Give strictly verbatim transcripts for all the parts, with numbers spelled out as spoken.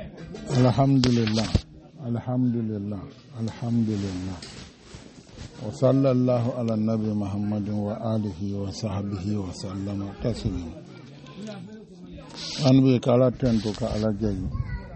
Alhamdulillah, alhamdulillah, alhamdulillah. Wa sallallahu ala nabi Muhammadin wa alihi wa sahbihi wa sallama taslima. An bi kala tento ka ala jayi.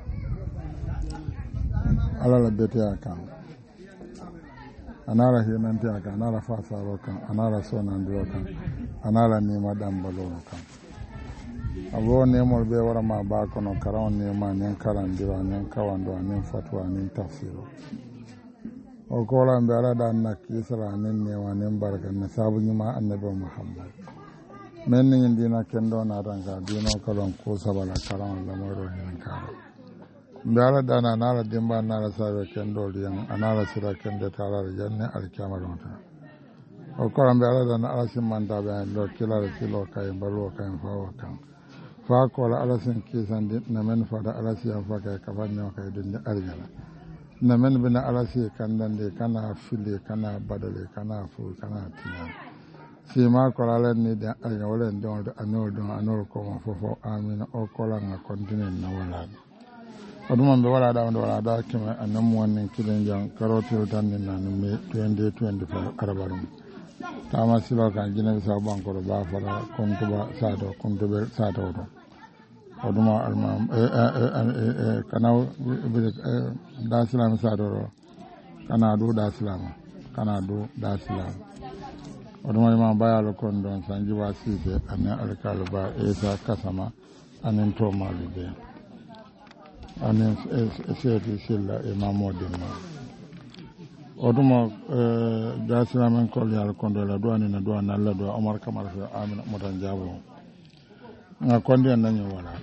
Ala la bete akan. Anara hinanti akan, anara fasaro kan, anara sonandiro kan, anara nima dambalo kan. Abo nemol be wara ma ba kono karawon nema nen karandiro nen kawando nen fatwa nen tafsiro o kola be ala da nakki sara nen newa nen baraka na sabu nyima annabi Muhammad men ni dina kendo na ranga dino kalon ko sabala karawon la moro hen karo be ala da na nala dimba nala sabe kendo liyan anala sira kende tala janne alkiyama donta o kola be ala da na ala simanda be lo kila kilo kay balo kay fawa kan fa kola alasin kisandi na men fada alasi an faka kafanyo kay dunde arjana na men bina alasi kandande kana fili kana badale kana fu kana tinya si ma kola len ni da arjana wala don anol don anol ko fofo amina o kola nga continue na wala oduma be wala da wala da kima anam wonnen kilen jang karoti tan ni nan me twenty twenty-five arabarum tama silo kan jina bisa banko ba fara konto ba sado konto be sado do oduma almam e e kana da islam sado kana do da islam kana do da islam oduma ma bayalo kon don sanji wasibe anen alkalo ba esa kasama anen to malude anen sedi silla e mamodin ma oduma da islamen kol yal kondo la douane na douane alla do Omar Kamal fi amina motan jabo nga kondi nanyo wala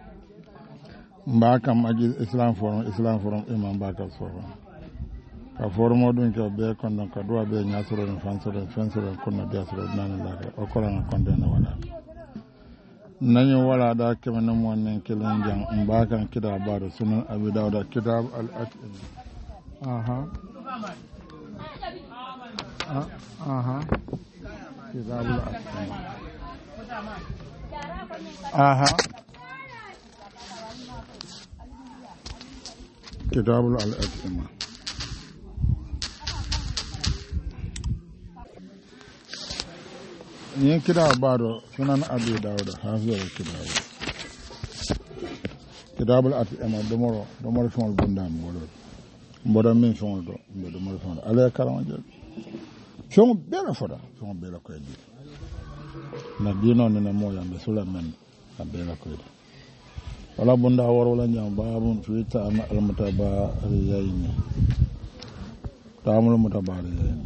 mbaka maji islam forum islam forum imam baka forum ka forum odun ko be kondo ka do be nyasoro en fansoro fansoro kono diasoro nan la o ko nga kondi na wala nanyo wala da kemen mo nen kelen jang mbaka kida baro sunan abi dawda kitab al atim aha aha kitabul asma aha kitabul al-asma yin kitab baro sunan abi dawud hafiz kitab kitabul asma domoro domoro fon bundam wolo mboɗon min feŋol ɗo mbeɗo mboɗo feŋol ala karan je feŋo bela foda feŋo bela koye ɗi na dino nene moyamɓe sula men a bela koye ɗi wala bunda worwola jam babum fi tama almutabariyaini tamul mutabariyaini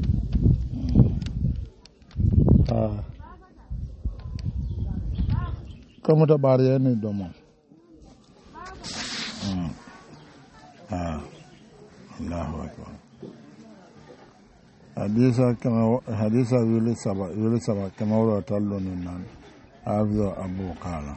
a ko mutabariyaini domo ah Allahu akbar. Hadisa kama hadisa wili saba wili saba kama wala tallo nan avyo abu kala.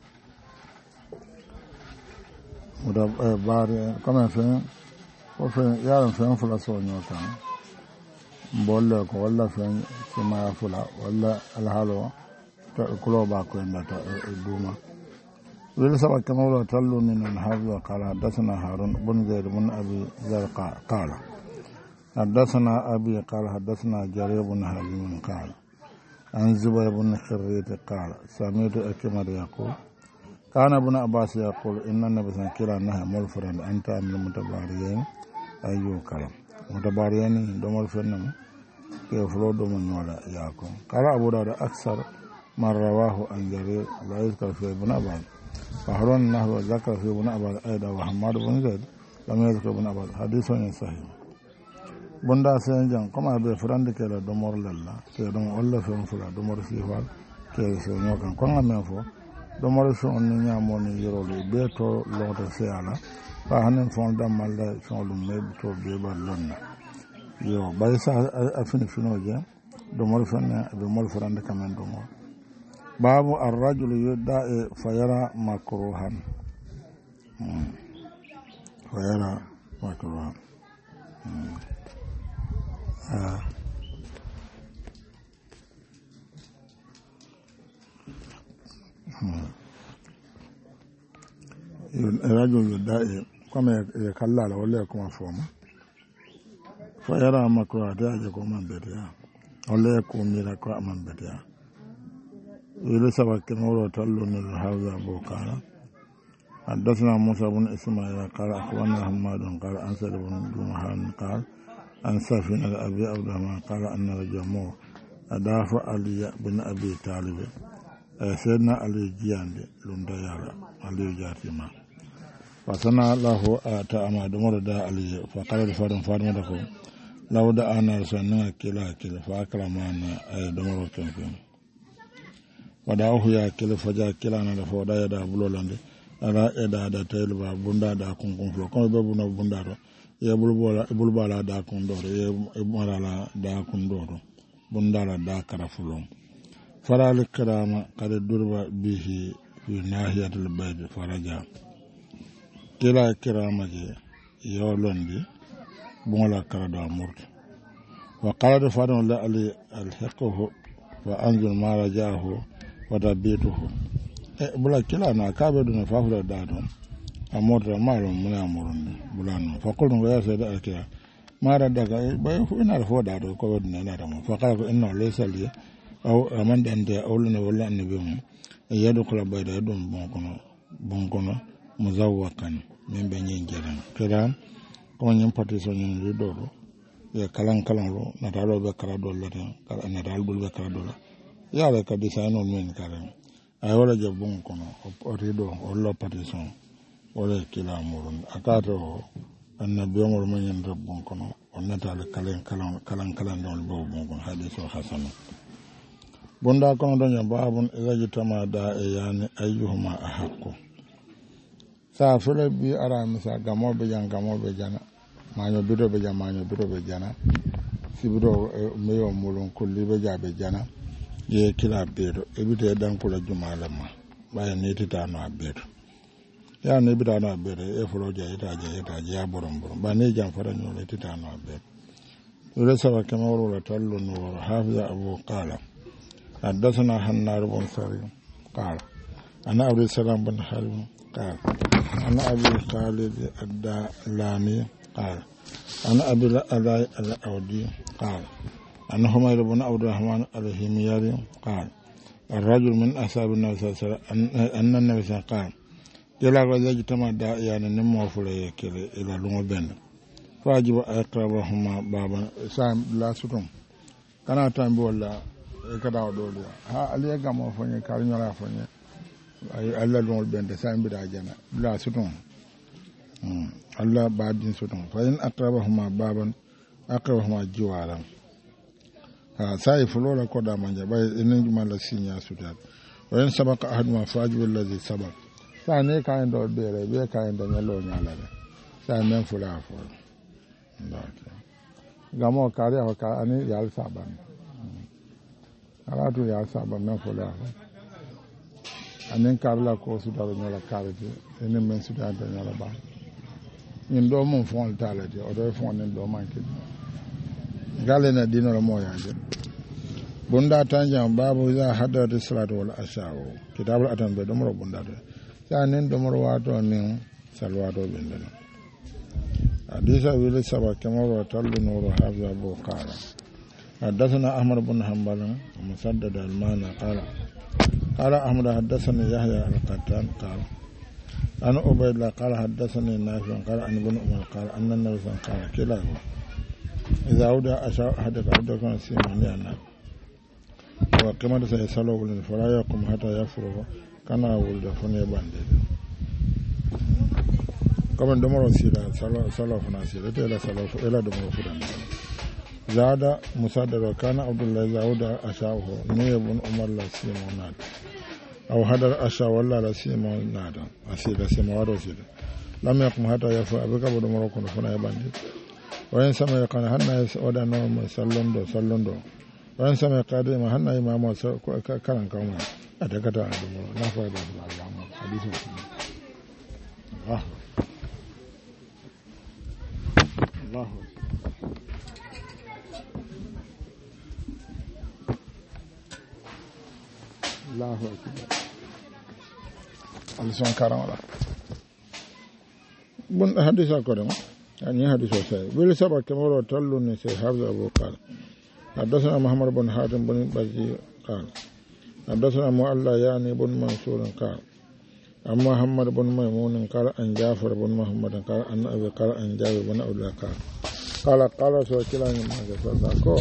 Muda bare kama fe ko fe yaran fe fula so nyota. Mbolle ko wala fe kuma fula wala alhalo to kulo ba ko ndata duma. wili saba kama wala tallo nan havyo kala dasana harun bun zaid bun abi zarqa qala حدثنا أبي قال حدثنا جرير بن حليم قال عن زبير بن خريت قال سمعت أكمر يقول كان ابن عباس يقول إن النبي صلى الله عليه وسلم نهى ملفرا أنت من المتباريين أيو كلام متباريين دمر فنم كيف لو دمن ولا ياكم قال أبو داود أكثر من رواه عن جرير لا يذكر في ابن عباس فهرون نحو ذكر في ابن عباس أيضا وحماد بن زيد لم يذكر ابن عباس حديث صحيح bunda sen jang koma be frande ke la domor lalla ke don olla fen fula domor fi wal ke so nyokan ko ngam fo domor so on ni nyamo ni yoro le be to lota se ala fa hanen fon dam malla so lu me to be ba lonna yo bay sa afini fino je domor fen be mol frande kamen domor babu ar-rajulu yudda fayara makruhan fayara makruhan Ah. Hmm. rajul da'i comme e kallala walla kuma foma fa yara makro adaje ko man betia walla ko mira ko man betia يقول سبق كنورة تلون الحوزة بوكانا حدثنا موسى بن إسماعيل قال أخبرنا حماد قال عن سعد بن جمحان قال عن سفينة أبي عبد الرحمن قال أن الجمهور أضاف علي بن أبي طالب سيدنا علي جياندي لنديالا علي جاتيما فصنع له آتا أما دمر دا علي فقال الفارم فارم دكو لو دعانا رسولنا كلا كلا فأكرمانا أي دمر كنكين wada'uhu ya kila faja kila na da foda ya da bulolande ala eda da tayl ba bunda da kun kun flo ko be buna bunda do ye bulbola bulbala da kun do ye marala da kun do bunda la da kara fulo faral karama kada durba bihi fi nahiyatul bayt faraja kila kirama je yo londi bonla kara do murti wa qala da fadon la ali alhaqahu wa anzur ma rajahu wata betuhu e bula kila na kabe duna fafura dado amorta malo muna murundi bulano fakulun ya sai da alkiya mara daga bai fu ina da foda do ko duna na da mu fakala ko inna laysa li aw amanda ande awluna wala annabi mu yadu kula bayda dum bon kono bon kono muzawwakan min be nyin jeran kira ko nyin pati so nyin do do ya kalan kalan ro na dalo be kala do la kala na dal bul be kala do la yale ka design on men karen ay wala je bon kono o rido o lo partition wala kila murun akato annabi umar men en bon kono on natale kalen kalan kalan kalan don bo bon kono hadiso hasan bonda kono don ya babun ilaji tama da e yani ayyuhuma ahqqu sa fele bi ara misa gamo be jan gamo be jana manyo bido be jan manyo bido be jana sibido meyo mulun kulli be jabe jana ye kila bedo ebite dan kula jumalama baya ne tita no abedo ya ne bida no abedo e folo ja ita ja ita ja borom borom ba ne jam fara no le tita no abedo yule sawa kama wala tallu no hafiza abu qala حدثنا حنار بن سري قال أنا أبي سلام بن حرب قال أنا أبي خالد الدلاني قال أنا أبي الألاء الأودي قال أن حمير بن عبد الرحمن الهميري قال الرجل من أصحاب النبي صلى الله عليه وسلم أن النبي صلى الله عليه وسلم قال يلا رجل اجتمع داعيان نمو فلي كلي إلى لون بن فاجب أقربهما بابا سام لا سوتم كان تام بولا kada dole ha aliya gamo fonye kar nyora fonye ay alla lon bende sam bida jana la sutun hmm alla badin sutun fa in aqrabahuma baban aqrabahuma jiwaran ha sai fulola ko da manja bay enen jumala sinya sutat wa in sabaqa ahaduma fajib allazi sabaq sa ne kayen do bere be kayen da nyalo nyala de sa men fula fo ndaka gamo kare ho ka ani yal saban alatu ya saba men fola anen karla ko su daro nyala karete enen men su daro nyala ba ñin do mon fon talati o do fon nen do manki gale na dino mo yaje bunda tanjam babu za hadatu salatu wal ashawo kitabul atan be do mo bunda do sa nen do mo wato nen salwato be ndana hadisa wile saba kemo tallu nuru hafiza bu qala حدثنا أحمد بن حنبل ومسدد المعنى قال قال أحمد حدثني يحيى القطان قال أنا عبيد الله قال حدثني نافع قال أن ابن عمر قال أن النبي صلى الله عليه وسلم قال كلاه إذا أودع أشاء أحدك أودع كان سيماني أنا وقيمة سيسلو بلن فلا يقوم حتى يفرغ كان ولد فني باندي كما دمر سيدا سلو فنا سيدا إلى سلو إلى دمر فنا زاد مسدد وكان عبد الله زاود أشاؤه نوي بن عمر لا سيموناد أو هذا أشاء ولا لا سيموناد أسيد سيمواد أسيد لم يقم حتى يفعل بك بدو مركون فنا يباندي وين سمع كان هنا ودا نوم سلون دو سلون دو وين سمع قادم هنا إمام كان كوما أتكتا لا فائدة الله حديث الله الله Allahu akbar. Alison karam ala. bun hadisa ko dem ani hadiso sai bil sabak kamaro tallun sai hafza abu qala حدثنا محمد بن حاتم بن بزي قال حدثنا مؤلا يعني بن منصور قال أما محمد بن ميمون قال أن جعفر بن محمد قال أن أبي قال أن جابر بن عبد الله قال قال قال سوكلا ما جسدكو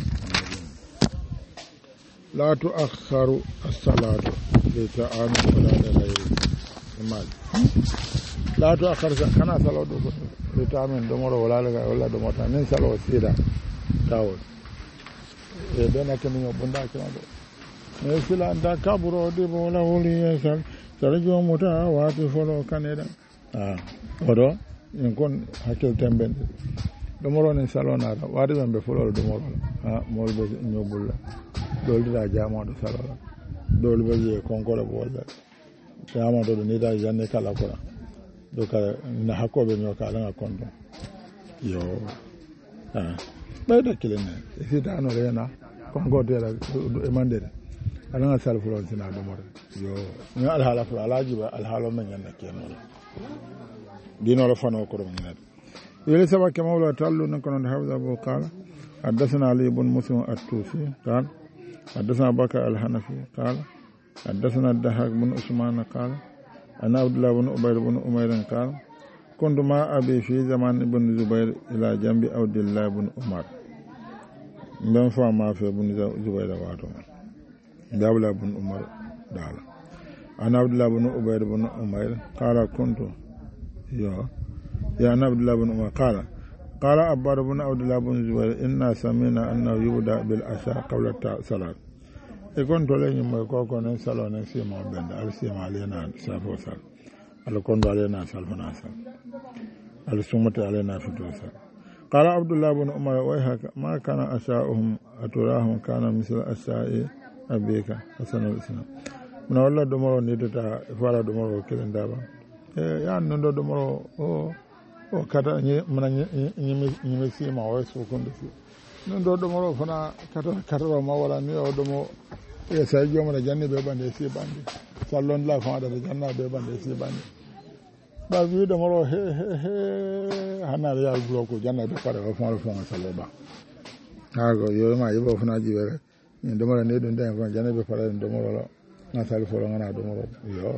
لا تؤخر الصلاة لتعام ولا لغير المال لا تؤخر كنا صلاة لتعام دمر ولا لغير ولا دمر من صلاة سيدا تاول e bena kemi yo bunda kado e sila anda kaburo de bola woli yesal sarjo mota wati folo kaneda ah odo en kon hakel temben do moro ne salona da wadi membe folo do moro ah mol be nyobulla doldi da jamo do salona dol be je konkola bolla jamo do ni da janne kala ko do kala na hakobe nyoka la kondo yo ah bayda kilene sita no rena kongo dela e mandere alanga sal fulon sina do mor yo ni al hala fula alaji ba al halo men yanna keno dino la fano ko dum ngat yele saba ke mawla tallu nan kono hawza abu qala حدثنا علي بن مسلم الطوسي قال حدثنا بكر الحنفي قال حدثنا الدهاق بن عثمان قال انا عبد الله بن عبيد بن عمير قال كنت مع ابي في زمان ابن زبير الى جنب عبد الله بن عمر من فما في ابن زبير واتو عبد الله بن عمر دال انا عبد الله بن عبيد بن عمير قال كنت يا يا عبد الله بن عمر قال قال عباد بن عبد الله بن زبير إنا سمعنا أنه يبدأ بالعشاء قبل الصلاة يكون تولي ما يكون صلاة نسيما بند السيما علينا سافو سال الكون علينا سالفنا سال السمة علينا فتو سال قال عبد الله بن عمر ويحك ما كان عشاؤهم أتراهم كان مثل عشاء أبيك حسن الإسلام من والله دمرو نيتتا فارا دمرو كلن دابا يعني نندو دمرو أوه o kata ni mana ni ni mi si ma o so kondo si non do do mo fana kata kata ma wala ni o do mo e sa jo mo janne be bande si bande sallon la fa da janna be bande si bande ba wi do mo he he he hana ya glo ko janna be pare o fa fa sallo ba ha go yo ma yibo fana ji be ni do mo ne do den ko janne be pare do mo lo na sal fo lo ngana do mo yo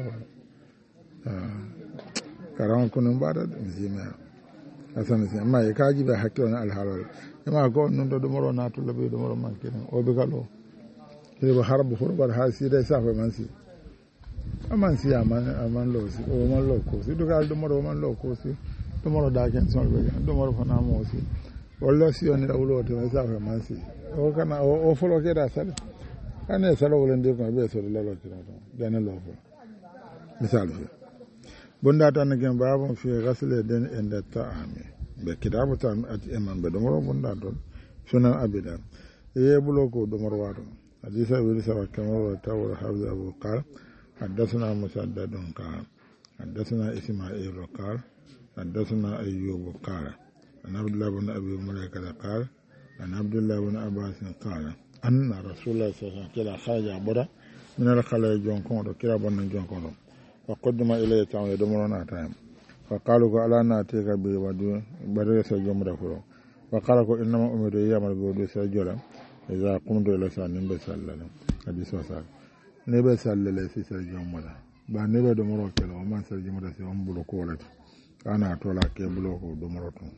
ah karan kunun ba da zima asan sai amma ya kaji ba hakki wani alhalal amma ko non do moro na to labe do moro man kenan o be galo ile ba harbu furbar hasi dai safa man si amman si aman aman lo si o man lo ko si do gal do moro man lo ko si do moro da ken sol be do moro fa na mo si wallo si on da wulo to safa man si o kana o folo ke da sal ane salo wolende ko be so lo lo kira to dana lo fo misal fi bunda tan gen babon fi ghasl den inda ta'ami be kitabu tan at imam be do moro bunda don sunan abidan e bulo ko do moro wato hadisa bi sa kamar tawra hawza abu qal hadathana musaddadun qal hadathana isma'il qal hadathana ayyub qal an abdullah ibn abi mulaika qal an abdullah ibn abbas qal anna rasulullah sallallahu alaihi wasallam kharaja bura min al khala jonkon do kira bon jonkon وقدم إليه تعالى دمرنا تايم فقالوا على ناتيك بودو بدر سجوم دفرو وقالوا إنما أمر يعمل بودو سجولا إذا قمت إلى سان نبي سللا حديث وسال نبي سللا في سجوم مدا با نبي دمرو كلا وما سجوم دا سي أم بلو كولت أنا أتولا كي بلو كو دمرو تون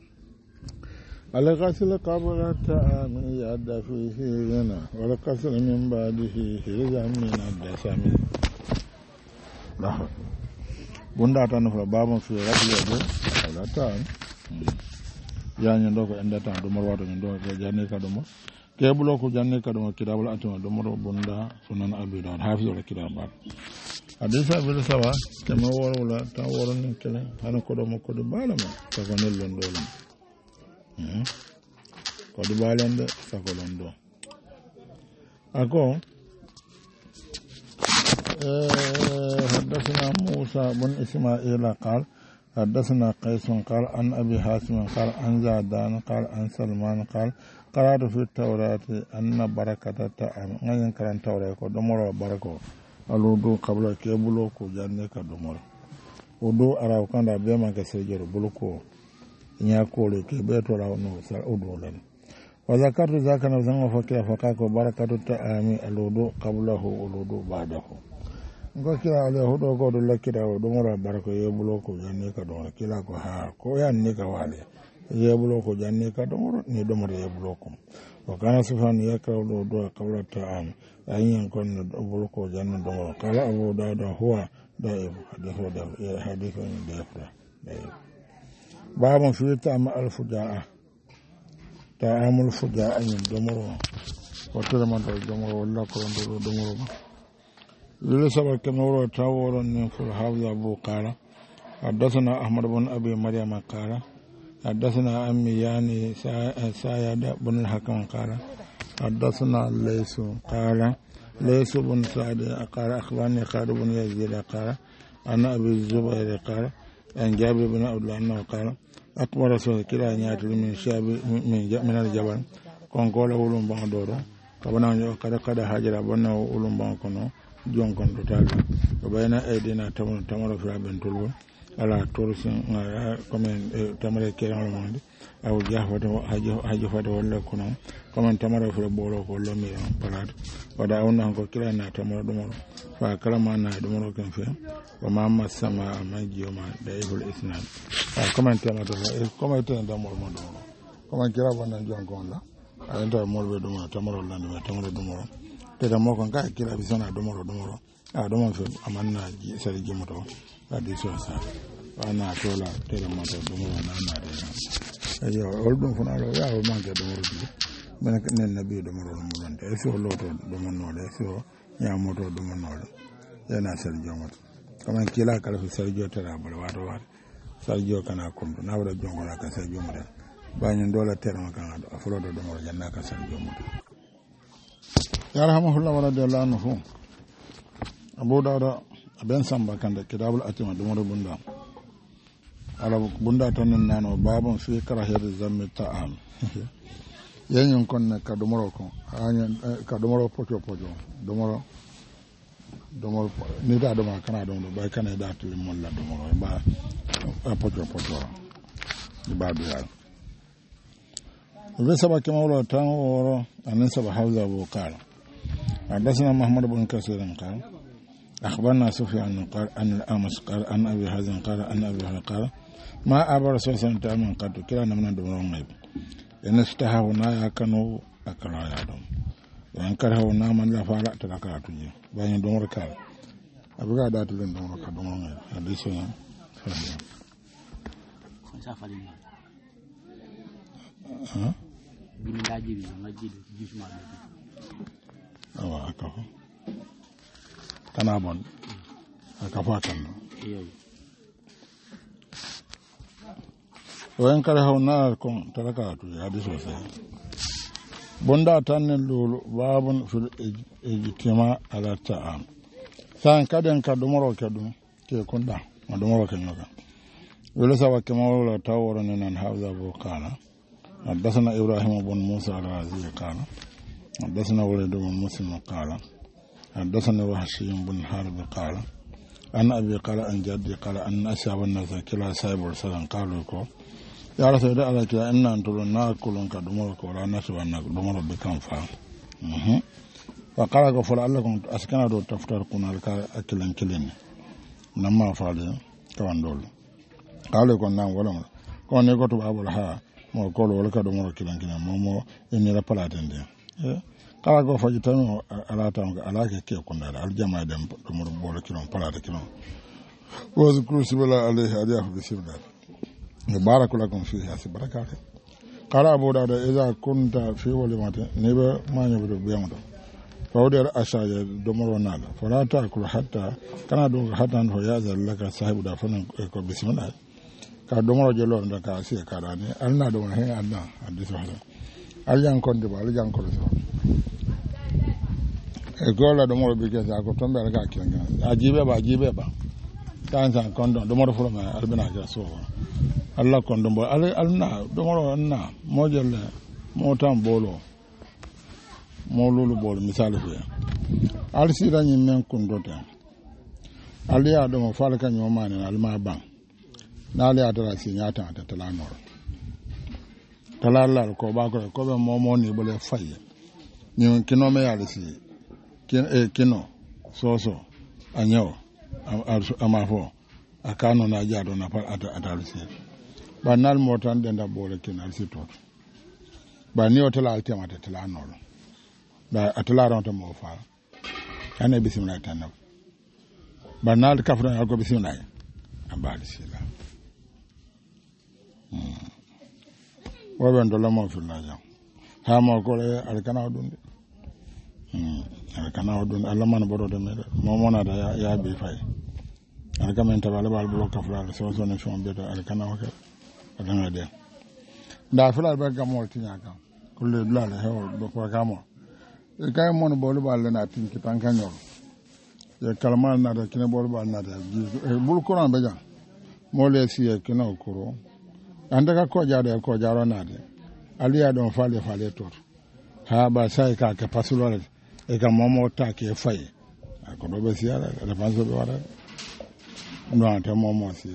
على غسل قبل التعام يد فيه غنى والقسل من بعده هرزا من الدسامي bunda tan fa babon fi rabiya do wala tan ya nyi ndoko enda tan do mor wato ndo ke janne ka do mo ke bulo ko janne ka do mo kitabul atuma do mor bunda sunan abi dawud hafizul kitabat hadisa bil sawa kama wor wala ta woron ni kele hana ko do mo ko do balama ta ko nel lon do hmm ko do balande ta ko lon do ako حدثنا موسى بن إسماعيل قال حدثنا قيس قال عن أبي حاتم قال عن زادان قال عن سلمان قال قرأت في التوراة أن بركة الطعام غير كان التوراة دمر بركة الوضوء قبل كيبلو كجانك دمر odo ara kanda be ma ka sejero buluko nya ko le ke be to rawo no sa odo lan wa zakatu zakana zama fakira fakako barakatu ta'ami alodo qablahu alodo ba'dahu ngo kila ale hodo ko do lakira do mora barako yebulo ko janne ka do kila ko ha ko yanne ka wale yebulo ko janne ka do mora ni do mora yebulo ko o kana sufan yakra do do qabla ta'am ayin kon do bulo ko janne do mora kala abu da da huwa daib hadithu da hadithu da fra daib babun fi ta'am al-fuja'a ta'amul fuja'a yin do mora wato man do mora walla ko do do mora لسبب كنور تاور في الحافظ أبو قال حدثنا أحمد بن أبي مريم قال حدثنا أمي يعني سايد بن الحكم قال حدثنا ليس قال ليس بن سعد قال أخبرني خالد بن يزيد قال أنا أبي الزبير قال أن جابر بن عبد الله أنه قال أكبر رسول كلا يأتي من شاب من الجبل كون قال أولم بعدورو كبنا قد قد هاجر بنا أولم بعكنو jon kon to tali ko bayna aidina tamaro tamaro fra ben tolbo ala torsin comme tamare keran monde aw jafata hajo hajo fata wala kono comme tamaro fra bolo ko lomi palat wada on ko kila na tamaro do moro fa kala man na do moro kan fe wa mamma sama majiyo ma da ibul islam fa comme tamaro do comme tan da moro do comme kila bonna jon kon la ayanta molbe do moro tamaro lande tamaro do moro teda mo kon ka kila bisana domoro domoro a domon fe amanna ji sari jimoto adi so sa ana tola teda mo to domoro na na de ayo oldum funa lo ya o manke domoro bi men nen nabi domoro mo don de so loto domon no de so ya moto domon no de yana sari jimoto kama kila kala fi sari jota ra bal wato wa sari jo kana komdo na wada jongo la ka sari jimoto ba nyen dola tera kan ado afro do domoro janna ka sari jimoto yarhamahullah wa radiyallahu anhu abu dawuda aben samba kande kitabul atima dumoro bunda ala bunda tan nano babon fi karahir zammi ta'am yenyon kon ka dumoro ko anya ka dumoro pocho pocho dumoro dumoro ni da duma kana dumoro ba kana da til molla dumoro ba pocho pocho di ba biya we sabaki mawlo tan woro anan saba hawza bu kala حدثنا محمد بن كثير قال أخبرنا سفيان قال أن الأمس قال أن أبي حازم قال أن أبي هريرة قال ما أبى رسول الله صلى الله عليه وسلم قد كلانا من دون غيب إن استهونا يكنوا أكلا يادم وإن كرهونا من لا فعل تلقى تجي بين دون ركال أبغى دات لين دون ركال دون غيب حديثنا ها بنلاجي بنلاجي جسمه awa akafo kana bon akafo kan wen kala hawna kon taraka tu ya diso sa bonda tan lulu babun fil ijtima ala ta'am san kaden ka dumoro kadum ke kunda ma dumoro kan noga wala sawa kama taworo nan hawza bu kana حدثنا إبراهيم بن موسى الرازي قال حدثنا وليد بن مسلم قال حدثنا وحشي بن حرب قال أن أبي قال أن جدي قال أن أصحاب الناس كلا سايب السلام قالوا لكم يا رسول الله عليك إن أنتم ناكل كدمرك ولا نسوا دمر بكم فا فقال غفر لكم أسكن دو تفترقون على أكلن كلين لما فعل كمان دول قالوا كنا نعم ولا كون يقطع أبو الها mo kolo wala ka do mo kilan kilan mo mo eni la palaten de kala go faji tan ala tan ala ke ke ko ndala al jama dem do mo bolo kilan palate kilan wa zikru sibala alayhi adiyahu bisibla barakulakum fi hasi barakatu kala abu da idza kunta fi walimati ne ba manyo do biamdo fawder ashaja do mo nala falata kul hatta kana do hatta ho ya zalaka sahibu da fanan ko bismillah ka domoro je lor ndaka si ka dani alna do he alna andi so hala aljan konde ba aljan ko so e gola domoro bi ke sa ko tombe alga kenga ajibe ba ajibe ba tan san kondo domoro fulo ma albina ga so alla kondo bo al alna domoro na mojelle motam bolo mo lulu bolo misali fe al si dañi men kundota aliya do mo falka nyoma ne alma ban na aliya dara si nyata ta talanor talalla ko ba ko ko be momo ni bole faye ni kino me ya lisi kin e kino soso anyo amafo akano na jado na par ata atalisi ba nal motan den da bole kin alsi to ba ni otala altema ta talanor ba atalaron to mo fa ane bismillah tanna ba nal kafra ko bismillah ambali sila hmm wabe ndola mo filla jam ha mo ko le alkana odunde hmm alkana odunde alla man bodo de mede mo mona da ya, ya bi fay alkama tabale bal blo kafra so so ne fon beto alkana o ke adanga de da fula ba gamol tinya kam kulle dulale hew do ko gamo e kay mon bolu bal na tin ki tankanyo e kalmal na da kine bolu bal na da e bul kuran be jam mo le siye kino kuro andaka ko jaade ko jaaro naade aliya don fale fale to ha ba sai ka ka pasulore e ka momo ta ke fay ko do be siara da panso be wara no anta momo si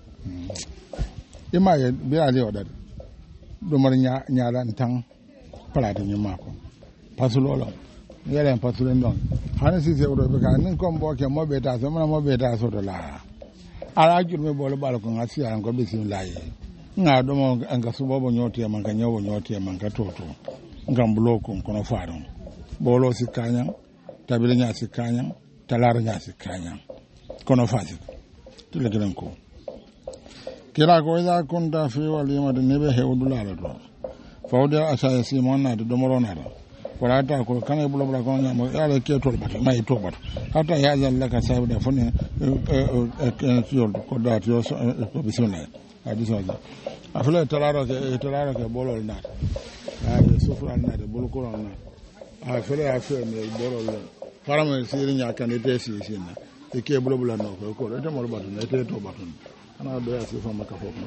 ima ye be ali oda do mar nya nyaala tan palade ni mako pasulolo yele pasulo ndon hana si se odo be ka nin ko mbo ke mo be ta so mo be ta so do la ala jurme bolo balo ko ngasi an ko bismillah nga do mo anga subo bo nyoti man ka nyobo nyoti man ka toto ngam bloko kono faaro bolo sikanya tabile nya sikanya talara nya sikanya kono faati tile gidan ko kira ko ida kunta fi walima de nebe hewdulala do fawda asa simon na do morona do wala ta ko kana bulo bulo ko nya mo ala ke to bato mai to bato hata ya zalla ka sabu da fone e fiol ko da to ko bismillah hadisa ga afle talaro ke talaro ke bolol na ay sufra na de bol ko na afle afle me bolol farama siri nya kan de si sinna e ke bulo bulo no ko ko de mo bato na te to bato ana do ya si fa maka fofo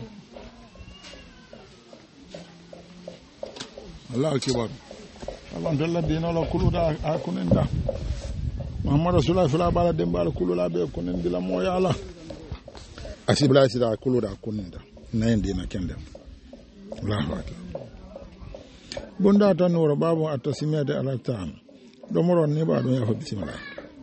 Allah akbar Allah dalla dino la kuluda akuninda Muhammad Rasulullah fala bala dembal kulula be kunindila mo ya Allah asibla sida kuluda akuninda nayndi na kende Allahu akbar bunda tan woro babu atasimiyade ala ta'am do moro ni ba do ya fa bismillah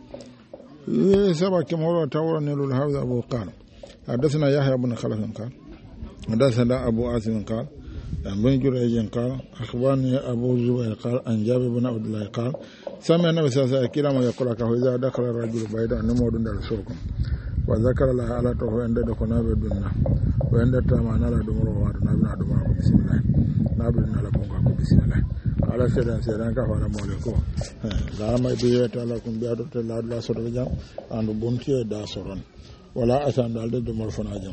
e saba ke moro tawro ne lul hawza abu qal hadathana yahya ibn khalaf qal hadathana abu asim qal بن جريج قال أخبرني أبو زبير قال أن جابر بن عبد الله قال سمع النبي صلى الله عليه وسلم يقول إذا دخل الرجل بيتا نمود دار سوكم وذكر الله على توه عند دخنا بدنا وعند تمانا لا دمر وارنا بنا دمر بسم الله نابنا لا بونغا بسم الله على سيدنا سيدنا كفار مولكو لا ما بيت لكم بيادو لا لا سورة جام أن بنتي دا سورن ولا أسان دال دمر فناجم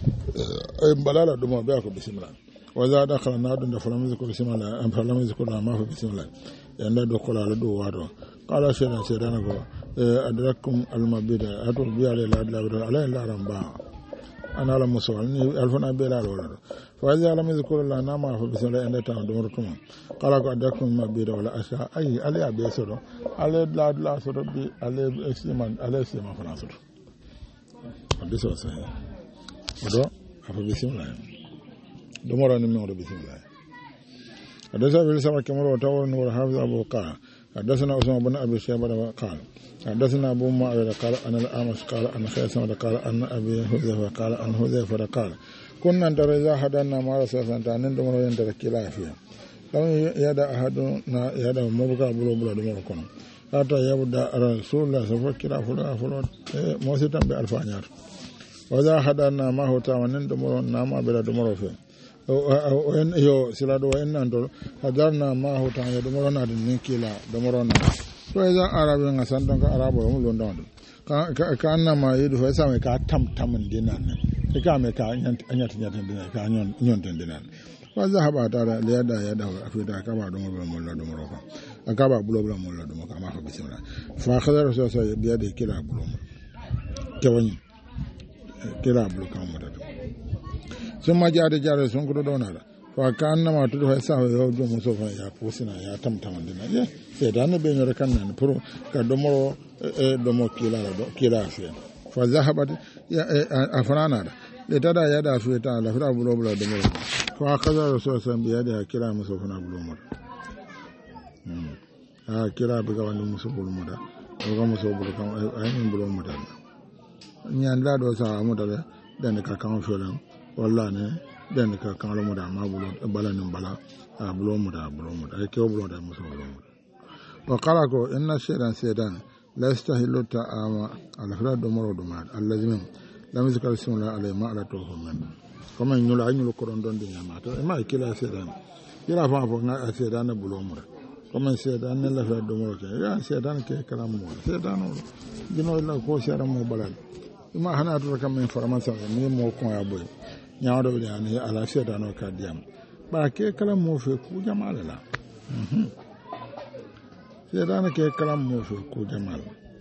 بلالا دمر بياكو بسم الله وذا دخل نادن فلم يذكر بسم الله أم فلم يذكر ما في بسم الله عند دخل على دو وارو قال سيدنا سيدنا كو أدرككم المبيد أتوا بيا لا لا على لا رمبا أنا لم مسؤول ألفنا بلا ولا فإذا لم يذكر الله نما في بسم الله عند تام دمركم قال أدرككم المبيد ولا أشياء أي علي أبي سرو على لا لا سرو بي على اسمان على اسمان فلا سرو حديث صحيح ودو أفو بسم الله دمر من بسم الله حدثنا ابن سمع كمر وتور نور حافظ ابو قال حدثنا عثمان بن ابي شيبه قال حدثنا ابو معاويه قال ان الامش قال ان خيثمه قال ان ابي حذيفه قال ان حذيفه قال كنا اذا حدنا ما رسول الله ان دمر يندر كلا فيها لم يدا احدنا يدا مبقى بلو بلو دمر كون حتى يبدا رسول الله صلى الله عليه وسلم موسى بالفانيار وذا حدنا ما هو تاوان دمر نما بلا دمر فيه yo silado wa enando hadarna ma ho tan do morona de nikila do morona so eza arabe nga santan ka arabo mo london ka ka na ma yedu fa sa me ka tam tam dinan e ka me ka anyant anyant dinan ka nyon nyon dinan wa za haba ta da yada yada afida ka ba do mo mo do mo ko ka ba bulo bulo mo do mo ka ma fa bismillah fa khadara so so biya de kila bulo mo kewani kila bulo ka mo da summa jaade jaade son ko do na fa kan na ma to fa sa yo do mo so fa ya pusina ya tam tam dina ye se dan be nyore kan nan pro ka do mo e do mo kila do kila fi fa zahabat afanana le tada yada fi ta la fira bulo bulo de mo fa kaza rasul sallallahu alaihi wasallam kira muso fana bulo mo ah kira be ga wani muso bulo mo da ga muso bulo kan ay min bulo mo da nyan la do sa mo da den ka kan felan walla ne den ka kan lo mo da ma bulo bala ni bala a bulo mo da bulo mo da ke bulo da muso bulo mo wa qala ko inna shaytan saydan la yastahilu ta'ama ala fira do moro do ma allazim lam yuzkar ismullahi alayhi ma ala tawhum men comme ñu la ñu ko don don di ñama to ma kila sedan kila fa fa na sedan na bulo mo comme sedan ne la fa do mo ke ya sedan ke kala mo sedan no dino la ko sera mo balal ima hana to kam information ni mo ko ya boy ñaado bi ani ala sedan o ka diam ba ke kala mo fe ku jamala la mhm sedan ke kala mo fe ku jamala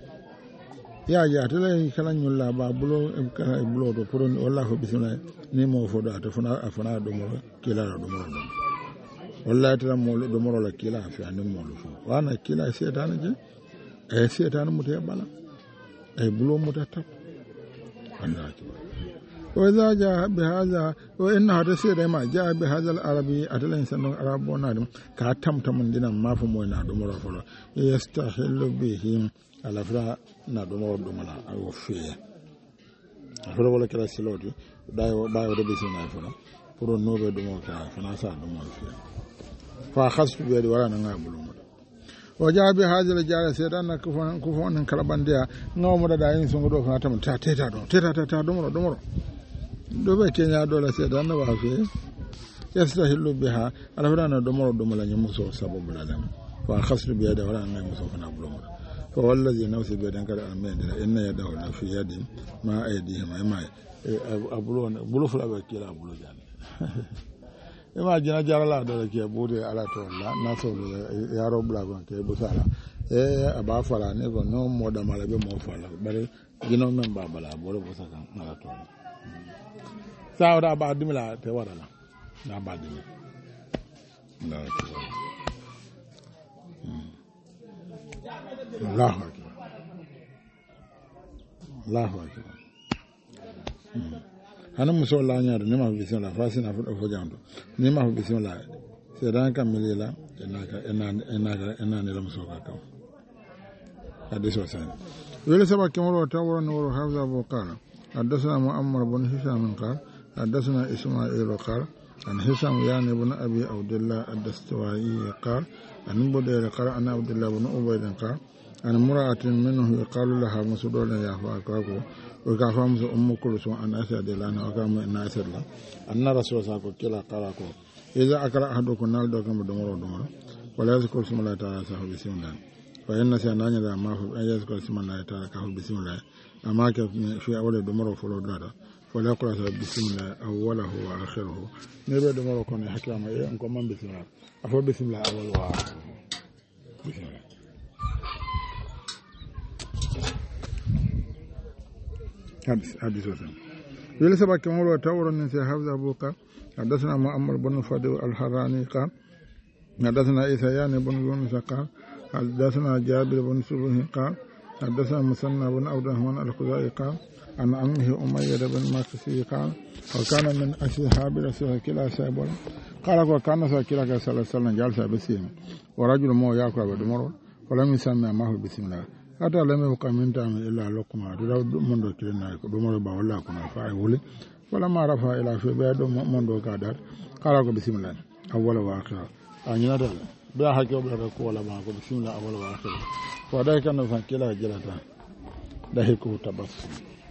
ya ya tele kala nyulla ba bulo kala bulo do pour walla ko bisuna ni mo fodo ata fana afana do mo kila do mo do walla tele mo do mo la kila fi an mo lo wana kila setan je e setan mu te bala e bulo mu ta tap Allah ki wa za ja bi hadha wa inna hada sedan ma ja bi hadha al arabi atala insan arabo na ka tam tam dinan ma fa mo na do mo folo yastahilu bihim ala fira na do mo do mala ayo fe afro wala kala silodi dayo bayo do bisina fona pour no be do mo ka fana sa do mo fe fa khasbu be wala na ngabulu mo o jaabi haajal jaara sedan na ko fon ko fon kala bandia ngawmo da da yin sungo do fana tam ta teta do teta teta do mo do mo do be kenya do la sedan na wa fe yastahilu biha ala fira na do mo do mala nyamu so sababu la dam fa khasbu be da wala ngam so fana bulo mo فوالذي نفسي بيدن كذا أمين إن يده في يد ما أيديهم ما أبلون بلو فلا بكيلا بلو جان إما جنا جارا لا دولا كي بودي على تولا ناسو يا رب لا بان كي بسالا إيه أبا فلا نيكو نو مودا مالا بي مو فلا بري جنو من بابلا بولو بسالا على تولا ساودا أبا دملا تورا لا أبا دملا لا تورا Allahu akbar Allahu akbar hanan muso la nyaado ni ma bismillah fasina fu fo jando ni ma bismillah se dan kam milela enaka enana enaka enana la muso ka kam hadiso san wala sabak kamaro tawro no hawza bu qala حدثنا مؤمر بن هشام قال حدثنا إسماعيل قال عن هشام يعني بن أبي عبد الله الدستوائي قال عن بدر قال عن عبد الله بن عبيد قال عن امرأة منه يقال لها مسدود يا فاكاكو وكافام أم كلثوم أن أسد لنا وكام إن أسد لا أن رسول الله كلا قالكو إذا أكل أحدكم نال دوكم دمرو دمرو ولا يذكر اسم الله تعالى صاحب بسم الله فإن سيدنا لا ما أن يذكر اسم الله تعالى كهو بسم الله أما في أول دمرو فلو دادا فلا يقول بسم الله أوله وآخره نبي دمرو كون حكام إيه أنكم من بسم الله أفو بسم الله أول وآخره بسم الله حدث حدث وسلم يلا سبق كمولو تاور نسي حفظ أبوك حدثنا مؤمر بن فضل الحراني قال حدثنا إسيان بن يونس قال حدثنا جابر بن سبه قال حدثنا مسنى بن عبد الرحمن الخزاعي قال عن عمه أمية بن مكسي قال وكان من أصحاب رسول كلا سابول قال وكان كلا صلى الله عليه وسلم جالس بسيم ورجل مو يأكل بدمر ولم يسمى معه بسم الله حتى لم يبقى من دام إلا لقمة منذ كلنا دمر باولا كنا فاعل ولما رفع إلى في بيد منذ قادر قال بسم الله أول وآخر أن يدل بها حكي وبلا كولا ما بسم الله أول وآخر فذلك أنه كلا جلتا دهكو تبسم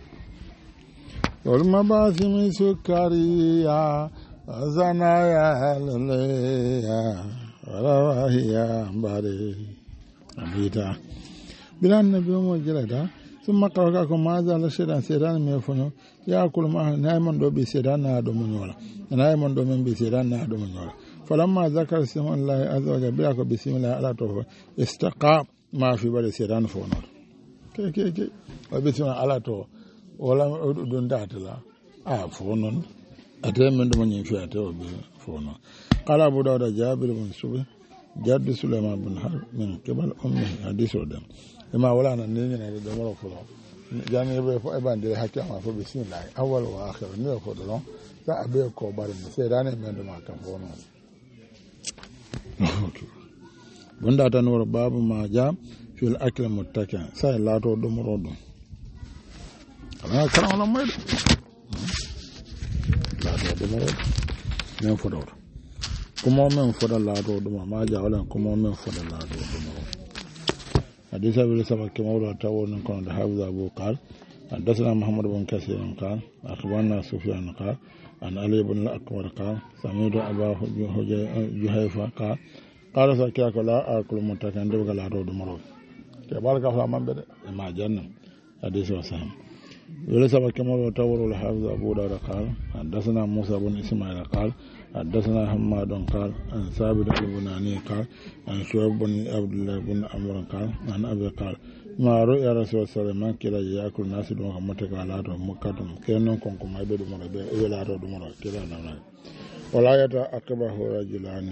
والمباس من سكريا زنايا لليا ورواهيا باري أبيتا بلا النبي ومجلدا ثم قرأكم ماذا لشيطان سيدان ميفنو يأكل معه نايمن دو بي سيدان نادو منولا نايمن دو من بي سيدان نادو منولا فلما ذكر اسم الله عز وجل بلاك بسم الله على توفى استقى ما في بلي سيدان فونور كي كي كي وبسم الله على توفى ولا دون داتلا آه فونون أتهم من دون ينفي أتهم فونون قال أبو داود جابر بن سبي جد سليمان بن حرب من قبل أمه حديث ودم إما ولا ننين على دمر فلان jani be fo e bandire hakkama fo bismillah awwal wa akhir ne fo do non sa abe ko bari ne se dane men do ma kam bono bunda tan wor babu ma jam fil akl muttakin sai lato do mo rodum ala kan on mo lato do mo rodum men fo do kuma men fo da lato do ma ja wala kuma men fo da lato do mo حديث أبي سبك مولى تاون كان حافظ أبو قال حدثنا محمد بن كثير قال أخبرنا سفيان قال عن علي بن الأكبر قال سمعت أبا جهيفة قال قال سكيك لا أكل متكن دبك لا رود مرود كبارك الله من بدأ ما جنة حديث وسهم أبي سبك مولى تاون حافظ أبو داود قال حدثنا موسى بن إسماعيل قال حدثنا حماد قال عن ثابت البناني قال عن شعيب بن عبد الله بن عمرو قال عن ابي قال ما رؤي رسول الله صلى الله عليه وسلم كلا ياكل الناس دون متك على مكتم كانوا كنكم ما يبدو من الى لا دو من كلا نعم ولا يتعقبه رجلان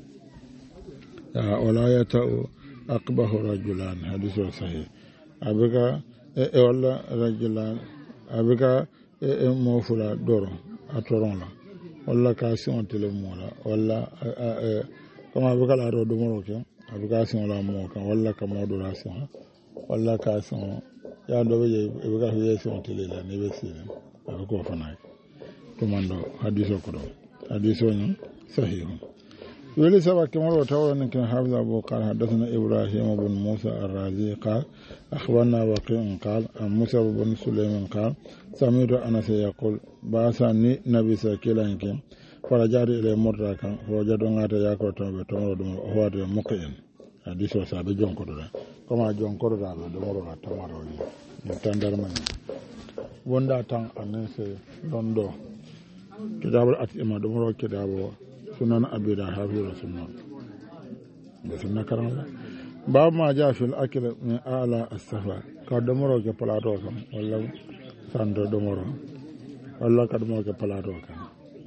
ولا يتعقبه رجلان حديث صحيح ابيك ولا رجلان ابيك موفلا دور اتورون walla ka siŋo tele moo la walla comme a be ka laatoo domoroo ke a be ka siŋo la moo kaŋ walla ka moo dora siŋo walla ka siŋo yaa doo be je i be ka fo ye siŋo tele la niŋ i be siiriŋ a be koo fanaŋ tumando hadisoo koto hadisoo ñiŋ sahihun weli saba kemoro tawro ni kin hafiz abu qal hadathana ibrahim ibn musa ar-razi qal akhbarna waqi' qal musa ibn sulaiman qal sami'tu anas yaqul basani nabi sallallahu alaihi farajari ila murrakan wajadu ngata yakro tobe tawro dum hoade muqin hadiso sabe jonko do koma jonko do dal do moro la tamaro ni tandar man wonda tan anese dondo kitabul atima do moro kitabo sunan abida hafiz sunan da sunan karama babu ma ja fil akil min ala as-safa ka do moro ke plato kam walla sando do moro walla ka do moro ke plato kam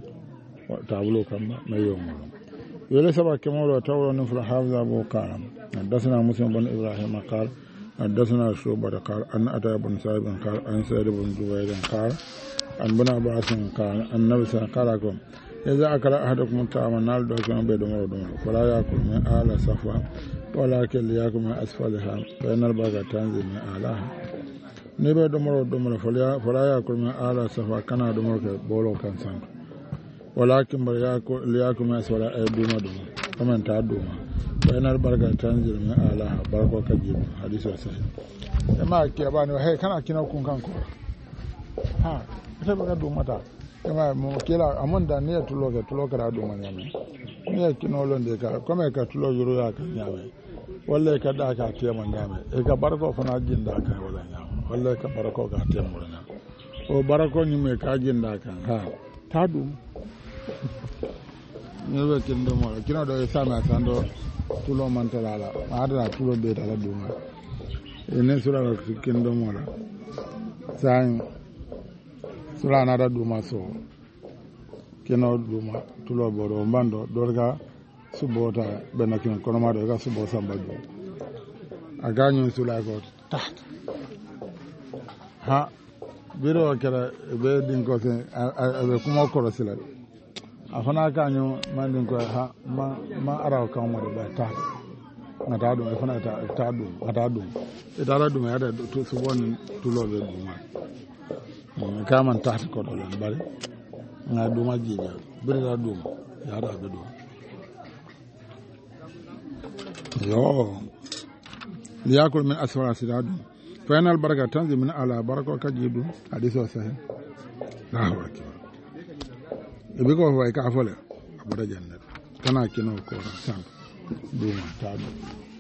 tablo kam ma yomo wala saba ke moro tawro ni fil hafiz abu qaram dasna muslim bin ibrahim qal dasna shuba qal an ata ibn sa'id qal an sa'id ibn jubayr qal an bin abbas qal annabi sallallahu alaihi إذا أكل أحدكم الطعام نال دوكم بيد مرودم فلا يأكل من أعلى صفوة ولكن ليأكل من أسفلها فإن البركة تنزل من أعلاها نبي دمرودم فلا يأكل من أعلى صفوة كان دمرك بولو كان سان ولكن ليأكل من أسفلها أي دوما دوما كمن تعدوما فإن البركة تنزل من أعلاها بركة كجيب حديث صحيح ما كيباني وهي كان أكينا كون كان كورا ها كيف دوما تا kama mo kila amonda ne tulo ke tulo kara do man yame ne kino londe ka kama ka tulo yoro ya kan yame walle ka da ka te man yame e ka barako fana jinda ka wala yame walle ka barako ka te mo na o barako ni me ka jinda kan ha tadu ne be kin do mo kino do sama sando tulo man talala ma da tulo be dala do ma e ne sura kin do mo la sai sura na da duma so kino duma tulo boro mbando dorga subota bena kin kono ma dorga subo samba do aganyo sula go tat ha biro kala be din ko se abe kuma ko rasila afana kanyo mandin ko ha ma ma araw kan mo be tat ngata do afana ta ta do ngata do e dala do ya da to subon tulo be duma kaman tahti ko do len bari nga duma jibe bari la dum ya da be do yo liyakul min asfara sidad fa inal baraka tanzi min ala baraka kajidu hadith sahih Allahu akbar ibi ko way ka fole abada jannat kana kino ko san duma ta do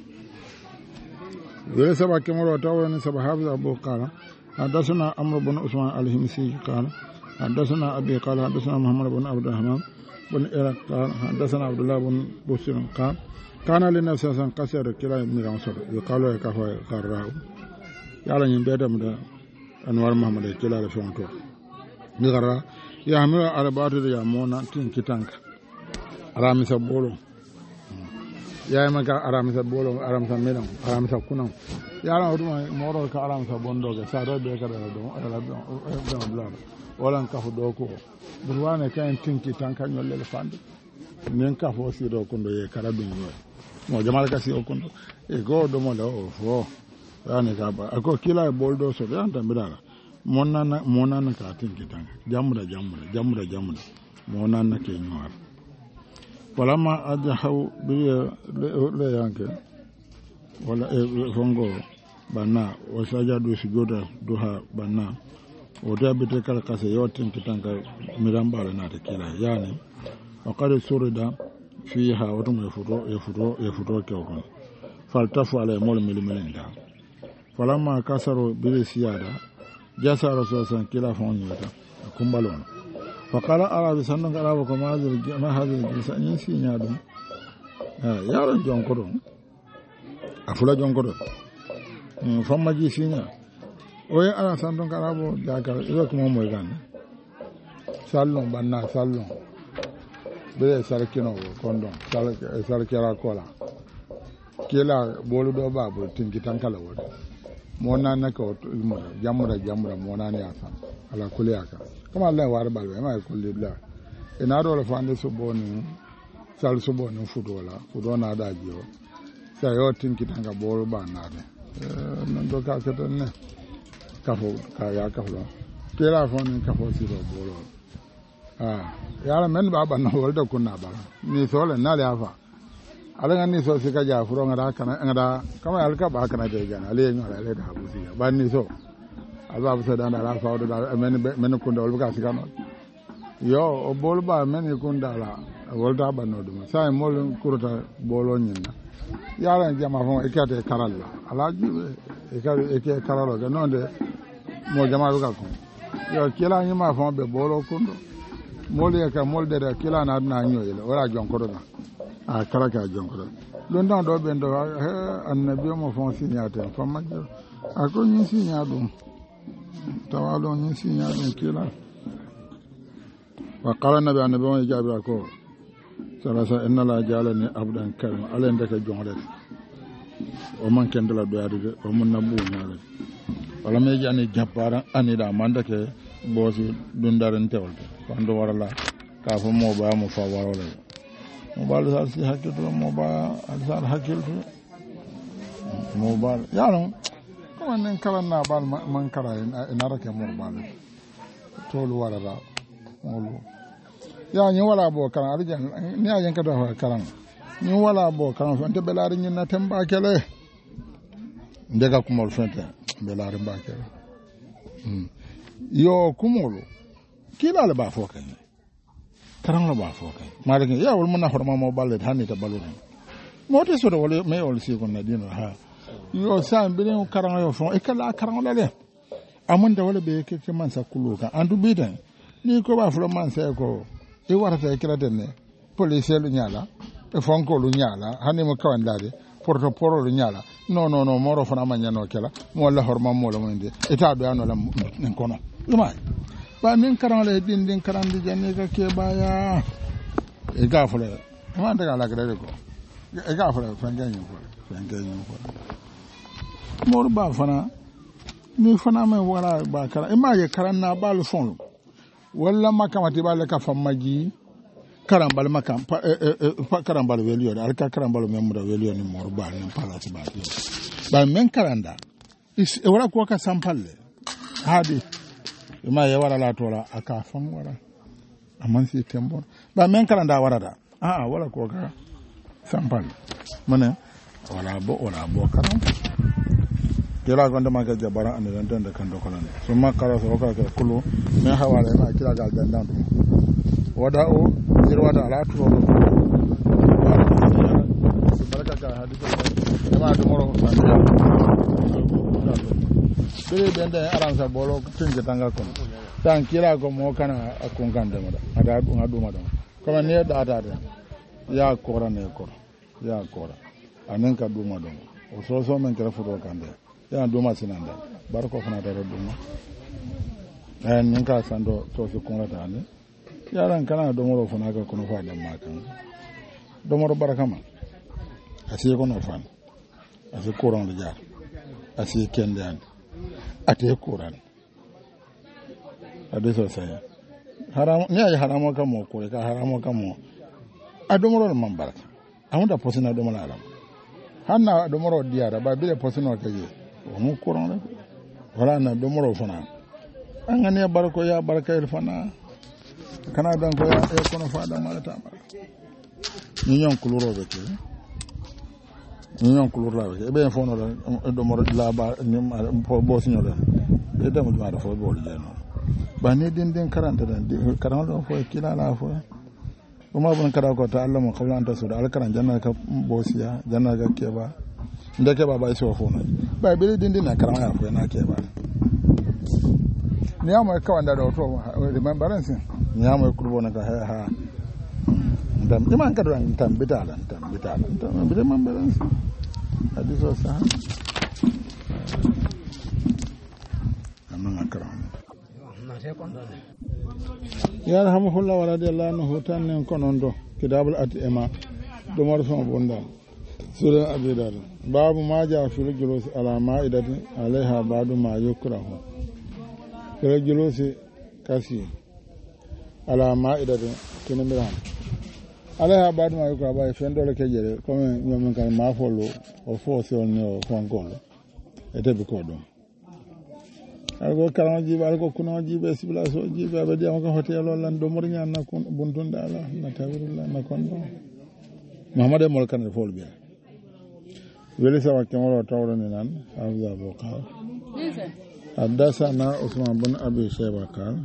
yo sabake mo tawrani sabahabu abu qala حدثنا عمرو بن عثمان الهمسي قال حدثنا أبي قال حدثنا محمد بن عبد الرحمن بن إيرق قال حدثنا عبد الله بن بشير قال كان لنا ساسا قصير كلا من رسول يقالوا يكفى قراه يالا ني بيدا مدا انوار محمد كلا لفون تو نغرا يعمل على بعض يا مونا تين كتانك رامي سبولو ya maka aramsa bolo aramsa medan aramsa kunan yara oduma moro ka aramsa bondo ga sa do be ka da do ala do bla wala ka fu do ko burwane kan tinki tanka nyolle le fande nen ka fo si do kondo ye kala dum yo mo jamal ka si o kondo e go do mo do o fo yani ka ba ako kila boldo so da anta bidala monna monna ka tinki tanka jamura jamura jamura jamura monna na ke nyar walama ajahu biya le yanke wala e fongo banna o sajadu sujuda duha banna o dabite kala kase yotin kitanga mirambala na de kila yani o qad surida fiha wa tum yafuto yafuto yafuto kewon faltafu ala mol milimelinda walama kasaro bi siyada jasa rasul kila fonyota kumbalon fakala arabi sannan araba ko mazir ma hadin jinsa yin sinya dum yaron jonkoro afula jonkoro famma ji sinya oye ara sannan arabo daga ibe kuma moy gan sallon banna sallon be sarkino kondo sal sarkira kola kila bolu do babu tingi tankala wodi mona nako mo jamura jamura mona ne asa ala kuliyaka kama Allah war balbe ma kulli bla ina do la fande so bonu sal so bonu fudola fudona da jiyo sa yo tinki tanga bolu ba na de non do ka keto ne kafo ka ya kafo kila fon kafo si do bolu ah yala men ba ba no wolda kunna ba ni so le na le afa ala ngani so sika ja furo ngada kana ngada kama alka ba kana de jana ale nyo ale da busi ba ni so alba bu da na fa do da men men kunda wol ka sika no yo o bol ba men kunda la wol da ba no dum sai mol kurata bolo nyina yala jama fon e kate karalla ala ji e ka e ke karalo ga no de mo jama bu ka ko yo kila nyima fon be bolo kundo mol ya ka mol de da kila na na nyoyele wala jonkoro na a karaka jonkoro don dan do ben do annabi mo fon signate fon majjo ako ni signado tawalo ni signado kila wa qala nabi annabi mo jabi ko salasa inna la jalani abdan karim alen de ka jongre o man ken de la do yade o mun nabu nyaale wala me jani jabbara anida mandake bosi dundaren tewolde wando warala ka fo mo ba mo fa warole mo bal sa si hakito mo ba alsar hakito mo bal yalo ko nen kala na bal man kala ina rake mo bal tolu warala molu ya ni wala bo kan arjan ni ajen ka do karan ni wala bo kan fante belari ni na temba kele ndega ko mo fante belari ba kele hmm yo kumolo kila le ba fo kan karan la ba fo kan malike ya wol mona horma mo balle hanni ta baluna moti so do wol me wol si ko na dino ha yo san bi ne karan yo fo e kala karan la le amon da wala be ke ke man sa kuluka andu bidan ni ko ba flo man sa ko e warata e kila denne police lu nyala e fonko lu nyala hanni mo kawan dade porto poro lu nyala no no no moro fana ma nyano kala mo la horma mo la mo inde e ta do ano la en kono lumay ba nin karan le din din karan di janne ka ke baya e ga fula ma daga la gare ko e ga fula fanga nyu ko fanga nyu ko mor ba fana ni fana me wala ba karan e ma ye karan na ba lu fon wala makamati ba le ka famaji karan bal makam pa karan bal weliyo da alka karan bal memu da weliyo ni mor ba ni pala ti ba ba men karanda is e wala ko ka sampalle hadi ima ya wara la tola aka fon wara amman si tembo ba men karanda wara da a a wala ko ka sampal mana wala bo wala bo karam kila gonda maga jabara an dan dan kan do kolan so makara so ka ka kulu me hawala ma kila gal dan dan wada o jirwada ala to baraka ka hadisi ma do moro bere bende aransa bolo tinje tanga kon tan kila ko mo kana akungande mo ada ngadu mo kama ne da da ya kora ne kora ya kora anen ka duma don o so so men kera fudo kande ya duma sinanda barko fana da duma en nin ka sando to so kon rata ne ya ran kana do mo fana ka kono fa da makan do mo baraka ma asi ko no fan asi courant de jaar asi kende an ate courant ade so saya haram ni ay haramo kamo ko ka haramo kamo adomoro man baraka amunda posina domala alam hanna domoro diara ba bile posino kaje o mu courant wala na domoro fana an ngane barko ya barka il fana kana dan ko ya e kono faada malata ba ni nyon kuluro be ke ni nyon kuluro la be be fono domoro la ba ni po bo signora e dama juma da fo bo le no ba ne din din karanta dan karanta do fo kila la fo kuma bun kada ko ta Allah mu qawlan ta su da alkaran janna ka bosiya janna ga ke ba ndeke ba ba so fo no ba be din din na karan ya fo na ke ba ni amma ka wanda da to remembrance ni amma kurbo na ka ha ha ndam iman ka dan tam bitalan tam bitalan tam remembrance hadiso sa amman akram ya rahmuhullah wa radiyallahu anhu tan nen konondo kitabul atima do mar so bonda sura abidar babu ma ja fil julus ala ma'idati alaiha ba'du ma yukrahu fil julus kasi ala ma'idati kinamiran alaiha ba'du ma yukrahu ba fendo le kejere comme ñom kan ma folo o fo so no fonkolo ete bi ko do algo karan jibe algo kuno jibe sibla so jibe abadi amaka hotel lan do mor nyan na kun buntunda ala na tawirullah na kondo muhammad mol kan fol bi weli sawa kemoro tawrani nan abza boqa haddathana usman bin abi shayba qal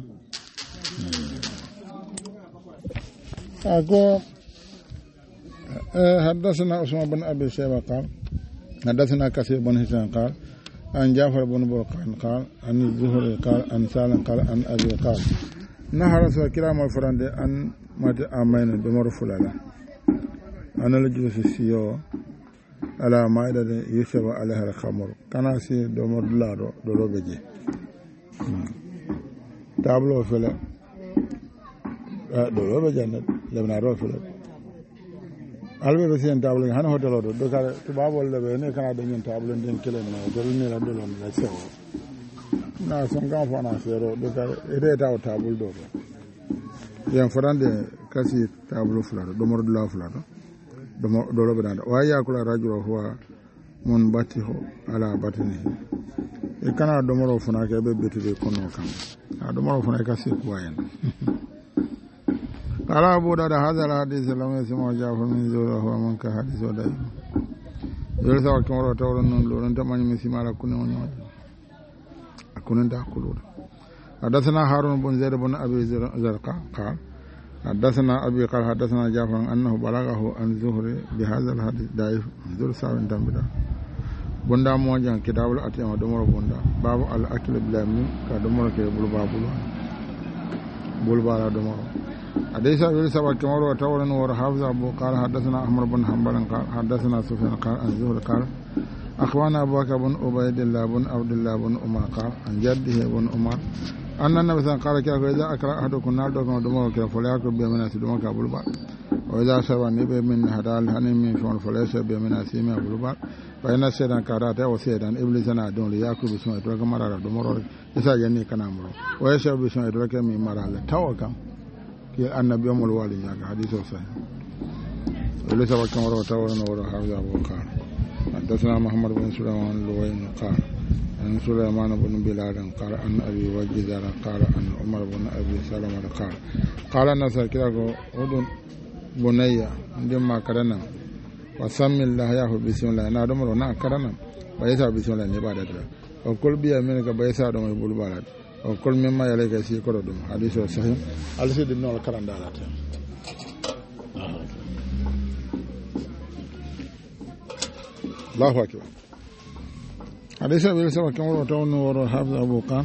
ago haddathana usman bin abi shayba qal haddathana kasir bin hisan qal عن جعفر بن برقان قال عن الزهري قال عن سالم قال عن أبي قال نهر رسول كلام الفرند عن مات أمين دمر فلالا أنا لجلس السيو على مائدة يشبه عليها الخمر كان سي دمر دلارو دلو بجي تابلو فلا دلو بجي لبنا رو فلا albe be sen table han hotel do do kare to babol le be ne kana de nyen table den kelen no do ni la do lon la sewo na son ga fana sero do kare ede ta table do yan farande kasi table fulado do mor do la fulado do do lo benda wa ya kula rajulo huwa mun batiho ala batini e kana do moro funa ke be betude kono kan a do moro funa kasi ko wayen قال أبو داود هذا الحديث لم يسمع جعفر من زوره ومن كحديث وداي يرسل كمرة تورن لورن تماني مسيما لكون ونيوت أكون داخلون حدثنا هارون بن زيد بن أبي زرقاء قال حدثنا أبي قال حدثنا جعفر أنه بلغه عن زهري بهذا الحديث ضعيف زور ساوين تنبدا بندا موجان كتاب الأتيام دمر بندا باب الأكل بلا من كدمر كي بلبا بلبا بلبا دمر حديث أبي سبع كمال وتورن ورحافظ أبو قال حدثنا أحمد بن حنبل قال حدثنا سفيان قال عن زهري قال أخوانا أبو بكر بن عبيد الله بن عبد الله بن عمر قال عن جده بن عمر أن النبي صلى الله عليه وسلم قال إذا أكل أحدكم نادكم دموع كلا فليأكل بيمنة دموع كابلبا وإذا شرب نبي من هدال هني من فون فليشرب بيمنة سيمة كابلبا فإن الشيطان كراته وسيدان إبليس نادون ليأكل بسمه يترك مرارة دموع إذا يني كنامرو ويشرب بسمه يترك من مرارة توكم النبي يوم الوالي يعني حديث صحيح وليس كما روى تورن وروى حافظ أبو قال حدثنا محمد بن سليمان اللوين قال عن سليمان بن بلال قال عن أبي وجدار قال عن عمر بن أبي سلمة قال قال الناس كذا ودن بني عندما كرنا وسمي الله ياه بسم الله نادم لنا كرنا بيسا بسم الله نبادة وكل بيامينك بيسا دم يبول بالد وكل مما يليك سيكور دم حديث صحيح ألسي دمنا الكران دارات الله أكبر حديث أبي سبع كمر وتون ورو حافظ أبو قام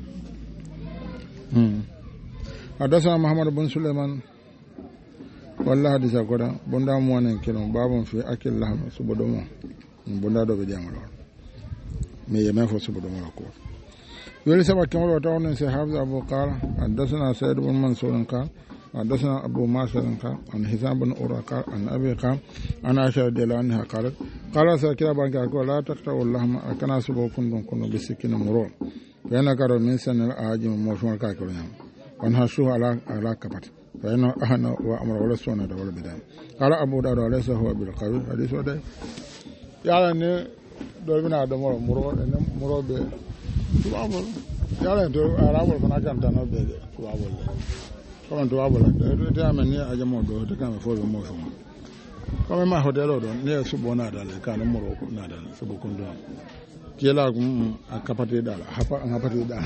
حدثنا محمد بن سليمان والله حديث أقول بندا موانين كلام باب في أكل لحم سبدوما بندا دو بجامل مي يمفو سبدوما أقول يقول سبع كمر وتون سي حافظ أبو قال حدثنا سيد بن منصور قال حدثنا أبو معشر عن حسام بن أوراق عن أبي قام عن عائشة رضي الله عنها قالت قال سكر بانك لا تقطعوا اللحم كنا سبوا كندون كنوا بسكين مرور فإن كرو من سن الأعاجم موشون كاكلين وانهشوه على على كبت فإنه أهنا وأمر ولا سونا ولا بدان قال أبو داود ليس هو بالقوي حديث هذا يعني دولبنا دمر مرور مرور به تبابل يعني تو أرابل كنا كان تنا به تبابل كمان تبابل ده من يا أجمع ده ده كان فوق موشون كمان ما هو ده لو ده نية سبونا ده كان مرور نادا سبو كندون kila kum akapati dala hapa ngapati dala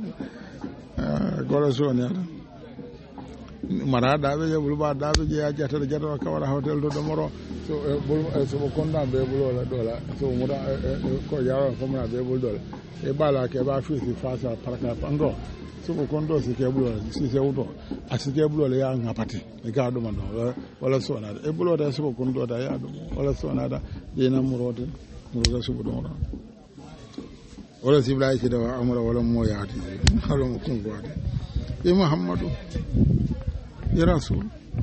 gola so ne mara da be bulu ba da be ya jata jata ka wala hotel do moro so bulu so konda be bulu la dola so muda ko yawa ko mura be bulu dola e bala ke ba fi fi fasa paraka pango so kondo si ke bulu si se uto asike bulu le ya ngapati e ka do man wala so na e bulu da so kondo da ya do wala so na da dina murode muro so do moro wala sibla ci dawa amara wala mo yaati wala mo kungo ade e muhammadu ya rasul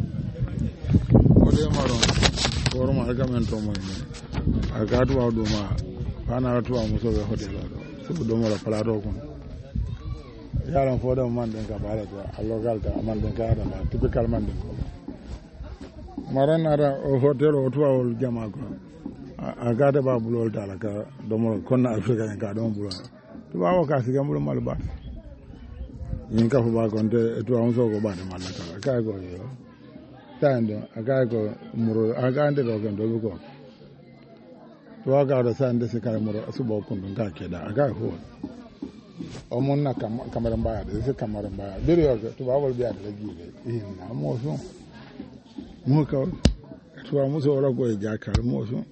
wala maro woro ma ga men to mo ni aga to wa do ma pana to wa mo so be hotel do so do mo la pala do kun ya ran fo do man den ka bala to allo gal ta man den ka da ma typical man den ko maran ara hotel o to wa jama ko agade ba bulol dala ka domo konna afrika ka domo bulol to ba wa ka siga mulo mal ba yin ka fu ba gonte to on so go ba de mal ka ka go yo tando aga go muro aga ande do gon do go to aga da sande se ka muro su ba kun ka ke da aga ho o mon na kam kamera ba de se kamera ba de yo to ba wol biya da gile yin na mo so mo ka to wa mo so ra go ja ka mo so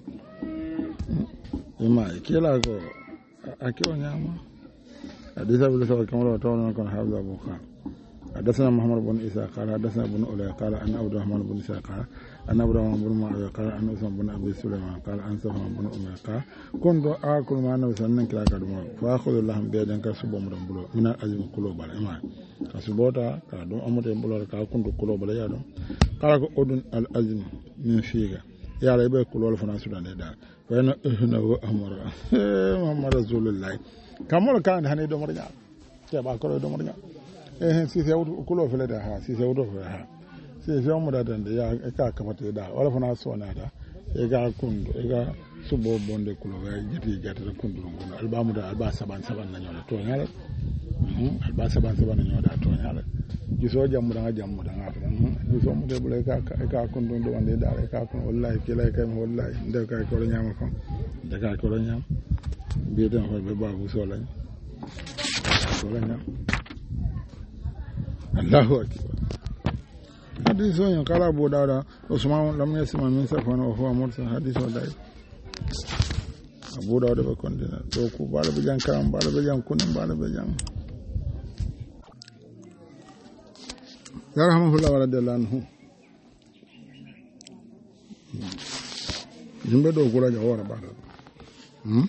ima kila ko akiwa nyama hadisa bila sawa kama wataona na kuna habla buka حدثنا محمد بن إسحاق قال حدثنا بن أولى قال أن عبد الرحمن بن إسحاق قال أن عبد الرحمن بن معاوية قال أن أسامة بن أبي سليمان قال أن سفيان بن أمية قال كنت آكل مع النبي صلى الله عليه وسلم فآخذ اللحم بيدا كسبوا من من الأزم قلوب الإيمان كسبوتا كادو أمر يبلغ كنت قلوب اليادو قال أدن الأزم من فيها يا رب قلوب الفناس سودان دا فإن إنه أمر محمد رسول الله كمل كان هني دومرنا كيف أكل دومرنا eh si se wuto kulo fele da ha si se wuto fele ha si se mu da dan ya ka kamata da wala fana so na da e ga kundo e ga subo bonde kulo ga jiti jata da kundo ngono alba mu da alba saban saban na nyola to nyala mhm alba saban saban na nyola to nyala ji so jammu da jammu da ngata ji so mu de bule ka ka kundo do wande da ka kundo wallahi kila ka mi wallahi nda ka ko nyama ko da ka ko nyama bi dan ho be babu so lañ so lañ Allahu akbar hadith on kala Abu Dawud Usman lam yasma min safan wa huwa mursal hadith wadai Abu Dawud be kondina to ku bala be jan kam bala be jan kunin bala be jan ya rahmatullahi wa radiyallahu anhu jimbe do gura ja wara bala hmm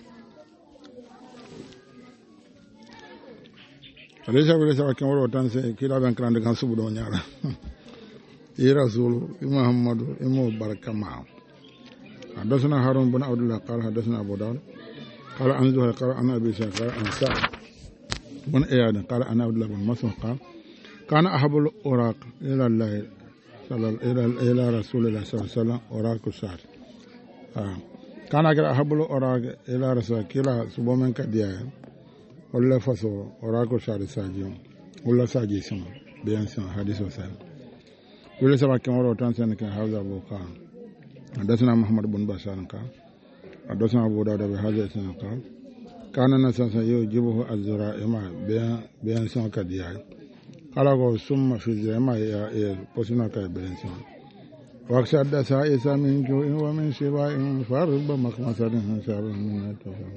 Alisa wele sawa kemoro tanse kila ban krande kan subu do nyala ya rasul muhammadu imu barakama hadathana harun bin abdullah qala hadathana abu daud qala an zuhra qala ana abi sa'id qala an sa'id bin iyad qala ana abdullah bin mas'ud qala kana ahabul uraq ila allah sallallahu ila ila rasulillah sallallahu alaihi wasallam uraq sa'id ah kana gara ahabul uraq ila rasul kila subo men kadiya wala faso orako shari sajiyo wala saji sun bayan sun hadiso sai wala sama kamaro tan san kan hawza boka hadathana muhammad bin bashar ka hadathana abu dawud bi hadha san ka kana nasan sa yo jibuhu azra ima bayan bayan sun kadiya kala go summa fi jama ya posina ka bayan sun waqsa hadasa isa min ju'in wa min shiba'in farba makmasadin sabun min tafam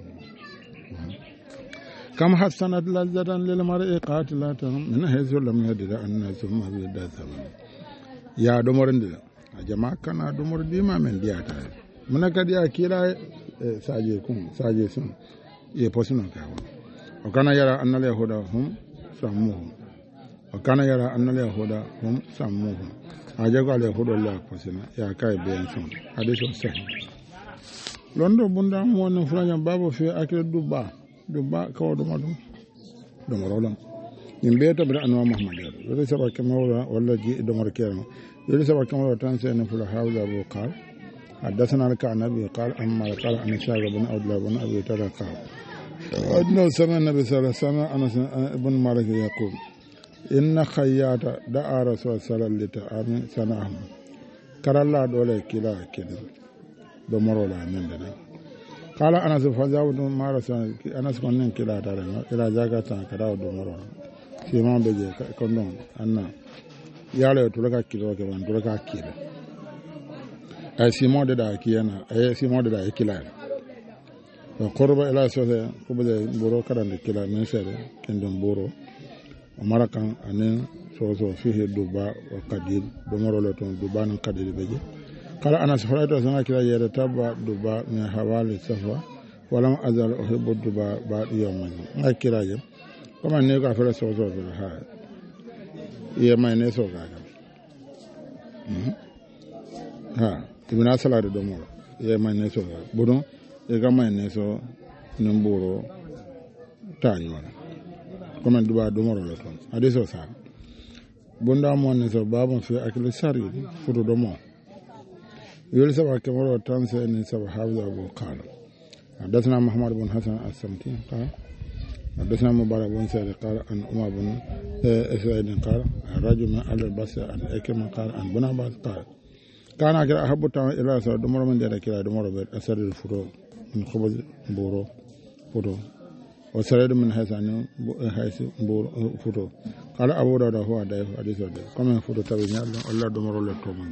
كم حسنت لذة للمرء قاتلة من حيث لم يدر أن ثم بيد ثمن يا دمرند جماعة كان دمر ديما من دياتا من كديا كيلا ساجي كون ساجي سون يبوسنا كاو وكان يرى أن اليهود هم سموهم وكان يرى أن اليهود هم سموهم أجاك اليهود الله فسنا يا كاي بيان سون حديث صحيح لوندو بوندا مون فلان بابو في أكل دبا دبا كو دمادو دمرولم yimɓe toɓre anwa mahamad yole saba kemawla walla ji domar kerama yole saba kemawla tan sene fula hawla abu qal حدثنا لك عن ابي قال اما قال عن سعد بن عبد الله بن ابي ترى قال انه سمع النبي صلى الله عليه وسلم انس بن مالك يقول ان خياط دعا رسول الله صلى الله عليه وسلم سنهم كر الله دوله كلا كده دمرولا نندنا قال انس فزاود ما رسول انس كن كلا دار الى جاكا كدا دمرولا سيما بيجي كندون أنا يالله تلقى كيلو كمان تلقى كيلو أي سيما ده كيانا أي سيما ده كيلا وقرب إلى سوسة كبده بورو كران كيلا من سر كندون بورو ومركان أنين سوسو فيه دبا وقدير دمرو لتون دبا نقدير بيجي قال أنا سفرت أسمع كيلا يرتبع دبا من حوالي سفا ولم أزال أحب الدبا بعد يومين أي كيلا يوم كما نيجا فلا سوسو فلا هاي يا ما ينسو كذا ها تبنا سلاد دومور يا ما ينسو بدون يا ما ينسو نمبورو تانيولا كما دبا دومور لكم هذا سو سار بوندا مو نسو بابون في أكل ساري فدو دومور يقول سبعة كمرة تانسى إن سبعة حافظ أبو قال حدثنا محمد بن حسن السمتي قال حدثنا مبارك بن سعيد قال عن عمر بن سعيد قال رجل من أهل البصرة عن إكرمة قال عن بن عباس قال كان أكل أحب الطعام إلى سعد دمر من جرى كلا دمر بيت أسر الفرو من خبز بورو فرو وسرد من حسن حيث بورو فرو قال أبو داود هو ضعيف حديث ضعيف كما فرو تبين الله دمر له تومن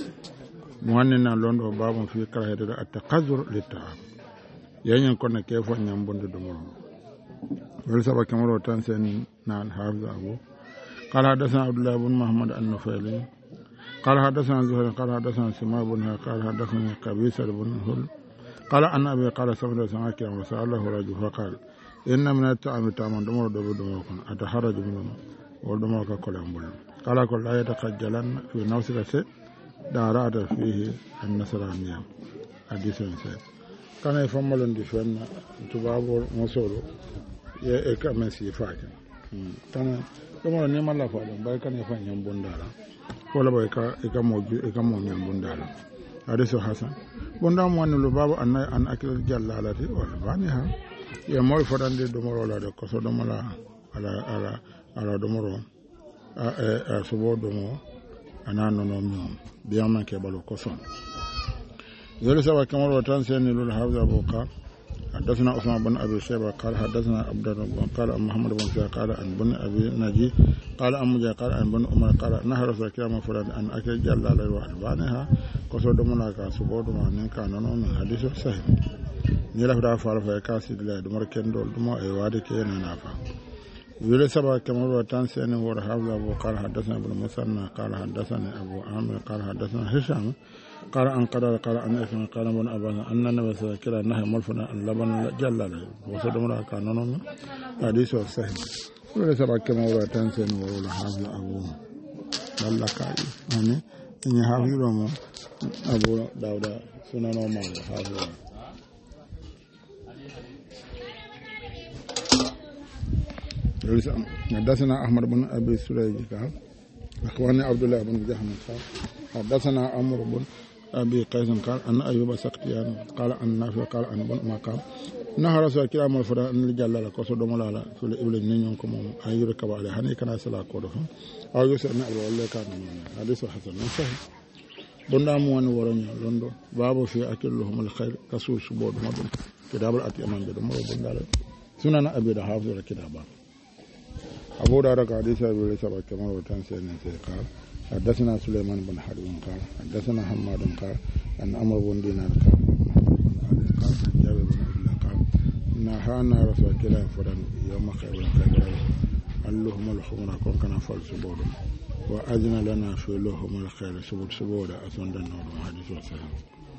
مهننا لوندو باب في كراهية التقذر للطعام يعني كنا كيف نعمل دمر ولسبب كمرة تنسين نال حافظ أبو قال حدثنا عبد الله بن محمد النفيلي قال حدثنا زهير قال حدثنا سماء بن قال حدثنا قبيصة بن هل قال أن أبي قال سمعت سماك وسأله رجل فقال إن من الطعام طعام دمر دبر دمر أتحرج منه ودمر كل أمبول قال كل لا يتخجلن في نفسك شيء دارات فيه النصرانية حديث سيد كان يفهمون دفن تبابور مسولو ye e ka men si faake tan do mo ne mala fa do bay kan e fa nyam bondala wala bay ka e ka mo e ka mo nyam bondala hadisu hasan bonda mo an lu babu an an akil jallalati wala bani ha ye moy fodande do mo rola de ko so do mala ala ala ala do mo ro a e so bo do mo anano no mi biya man ke balo ko son yele sawa kamaro tan sen lul hawza buqa حدثنا عثمان بن ابي شيبه قال حدثنا عبد الرحمن قال محمد بن سعيد قال عن بن ابي نجي قال ام جاء قال عن بن عمر قال نهى رسول الله فلان ان اكل جل على وحبانها كسود منا كا سبود ما نين كان نو من حديث صحيح ني لا دا فال فا كاسيد لا دمر كين دول دمو اي وادي كين نافا يقول سبا كما وتان سن ور حافظ ابو قال حدثنا ابن مسنى قال حدثنا ابو عامر قال حدثنا هشام قال أن قال قال أن إثم قال من أبانا أن النبي صلى الله عليه وسلم نهى ملفنا أن لبن جل له وصدم له كانون حديث صحيح وليس كما هو تنسين ولا حافظ أبو الله كاي أمي إن حافظ رمو أبو داود سنن وما حافظ حدثنا أحمد بن أبي سريج قال أخواني عبد الله بن جهنم قال حدثنا عمرو بن أبي قيس قال أن أيوب سختيان قال أن نافع قال أن بن مقام نهى رسول كلام الفرا أن الجلال قصد ملالا في الإبل نينكم أن يركب عليه هني كان سلا كودهم أو يسأل أبو الله كان حديث حسن صحيح بندا مو أن ورني لندو باب في أكل لهم الخير كسوس بود مدن كتاب الأتي أمان بدم مو بندا سنن أبي دحافظ الكتابة أبو دارك حديث أبي لسبع كما وتنسين قال حدثنا سليمان بن حرب قال حدثنا حماد قال أن عمرو بن دينار قال قال جابر بن عبد الله قال نهانا رسول الله فرن يوم خيبر خيبر اللهم الحمر كون كان فال سبود وأذن لنا في لهم الخير سبود سبود أسند النور حديث صحيح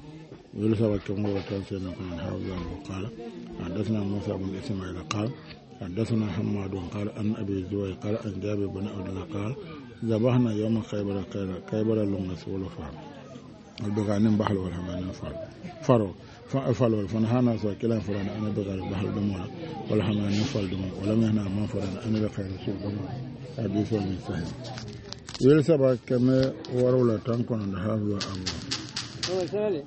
يقول سبا كما وتنسين قال حافظ قال حدثنا موسى بن إسماعيل قال حدثنا حماد قال عن ابي زوي قال عن جابر بن عبد الله قال ذبحنا يوم خيبر خيبر لهم رسول فار البغانم بحل والحمان فار فرو فالو فنهانا سكلا فرنا انا بغال بحل دموع والحمان فال دموع ولم يهنا من فرنا انا لخير رسول دموع حديث من صحيح يل سبا كما ورولا تنكون هذا امر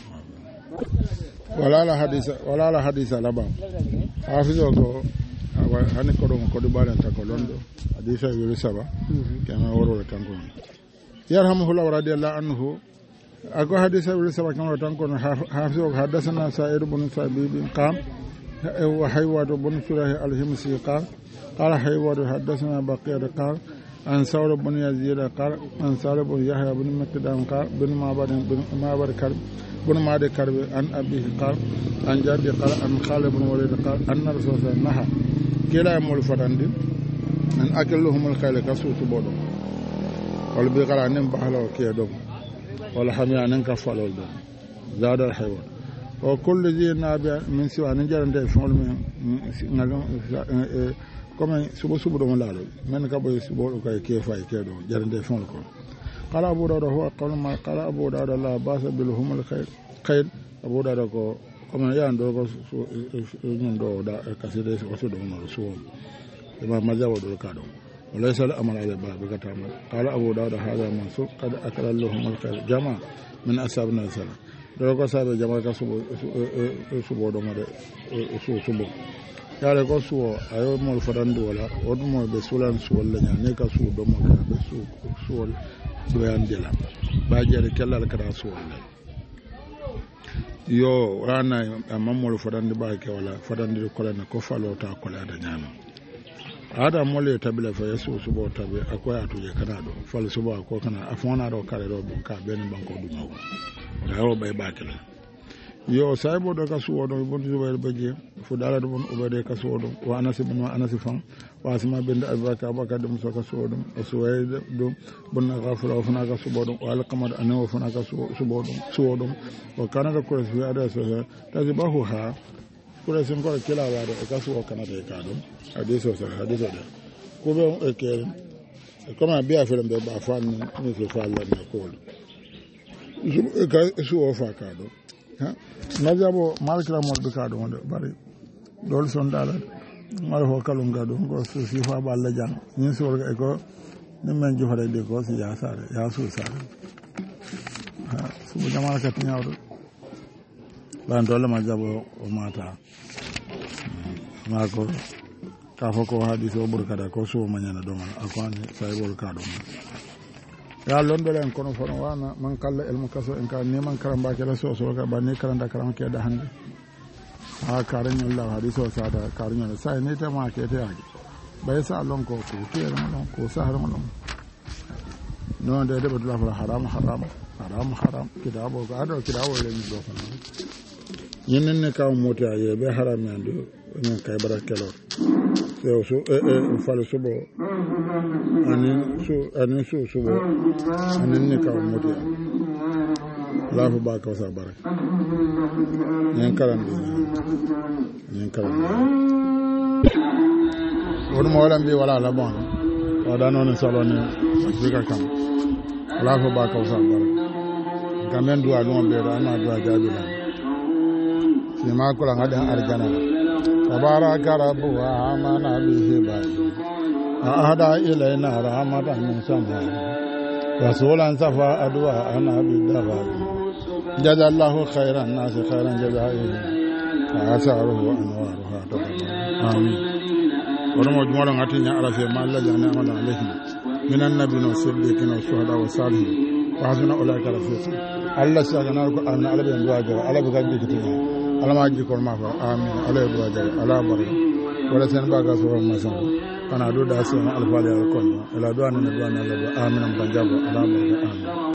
ولا لا حديث ولا لا حديث لبا حافظه hani kodo ko do bala ta ko londo hadisa yuri saba kama woro tan ko yarhamuhullahu radiyallahu anhu ako hadisa yuri saba kama tan ko hafizu hadathana sa'id ibn sabib qam wa haywad ibn surah al-himsi qam qala haywad hadathana baqir qam an sawr ibn yazid qal an salib ibn yahya ibn maqdam qal bin ma'bad bin ma'bad karb bin ma'bad karb an abi qal an jabir qal an khalid ibn walid qal anna rasulullah naha kila mul fatandi an akalluhum al khayla kasutu bodo wal bi qala nim bahalo ke dom wal hamya nan ka falol dom zadal haywan o kullu zina bi min siwa nan jarande fol men ngalo comme subo subo do lalo men ka boy subo ko ke fay ke do jarande fol ko qala abu dawud huwa qawlu ma qala abu dawud la basa bil humul khayr khayr abu dawud ko comme yan do ko ñun do da kaside ko so do no so ma majawo do ka do وليس الأمر على باب كتامل قال أبو داود هذا منصوب قد أكل لهم الخير جماعة من أصحابنا السلام دوكو سابي جماعة سبو سبو دوما سو سبو yare ko suwo ayo mol fadandi wala odu mo be sulan suwol la nyane ka su do mo ka be su suwol do yandela ba jere kellal kada suwol la yo rana amamol fadandi ba ke wala fadandi ko la ko falo ta ko la da nyama ada mole tabila fa yesu subo tabe akoya tuje kana do fal subo ko kana afona do kare do ka ben banko du mo dawo bay bakela yo saybo do ka suwo do bon zubayr baje fu dala do bon ubade ka suwo do wa anas ibn wa anas fan wa asma bin abaka abaka dum so ka suwo do suwayd do bon ghafura fana ka suwo do wal qamar anaw fana ka suwo do suwo do wa kana ka ko fi ada so tazibahu ha kula sun ko kila wa do ka suwo kana de ka do hadiso sa hadiso da ko be e ke kama biya filam be ba fan ni so fa Allah ne ko ka suwo fa ka do ha najabo malkira mo be ka do mo bari dol son dala mal ho kalum ga do ko su si fa balla jang ni so ga ko ni men ju fare de ko si ya sare ya su sare ha su bu jamal ka tinyawdo lan dole ma jabo o mata ma ko ka fo ko hadisi o burkada ko su manyana do man akwani sai bol ka do ya londo len kono fono wana man kala ilmu kaso en ka ne man karamba ke la so so ka banne karanda karam ke da hande ha karan Allah hadiso sada karan sai ne ta ma ke ta yaji bai sa lon ko ko ke ran ko sa haram lon no da da badla fara haram haram haram haram kidabo ga do kidabo le ni do fa yin ne ka mota ye be haram yando nyen kay barakelo yo so e e falo subo anin su anin su subo anin ne ka mota la fu ba ka sa barak nyen karam bi nyen karam won mo wala mbi wala la bon wada non solo ne diga kam la fu ba ka sa barak gamen duwa non be da na duwa jabila ma kula ngada arjana tabaraka rabbuha amana bihi ba ahada ilaina rahmatan min sama rasulan safa adwa ana bidawa jazallahu khairan nas khairan jazaihi asaruhu anwaruha amin wala jumala ngati nya ala fe malla jana amana alayhi minan nabiyina siddiqina wa shuhada wa salihin wa hasuna ulaika rafiqa allah sagana ko amna ala be ndwa jara ala be gaddi kitina alama jikol ma fa amin alay do jare ala bari wala sen baga so ma san kana do da sen alfali al kon ala do an do an ala do amin am banjabo ala bari amin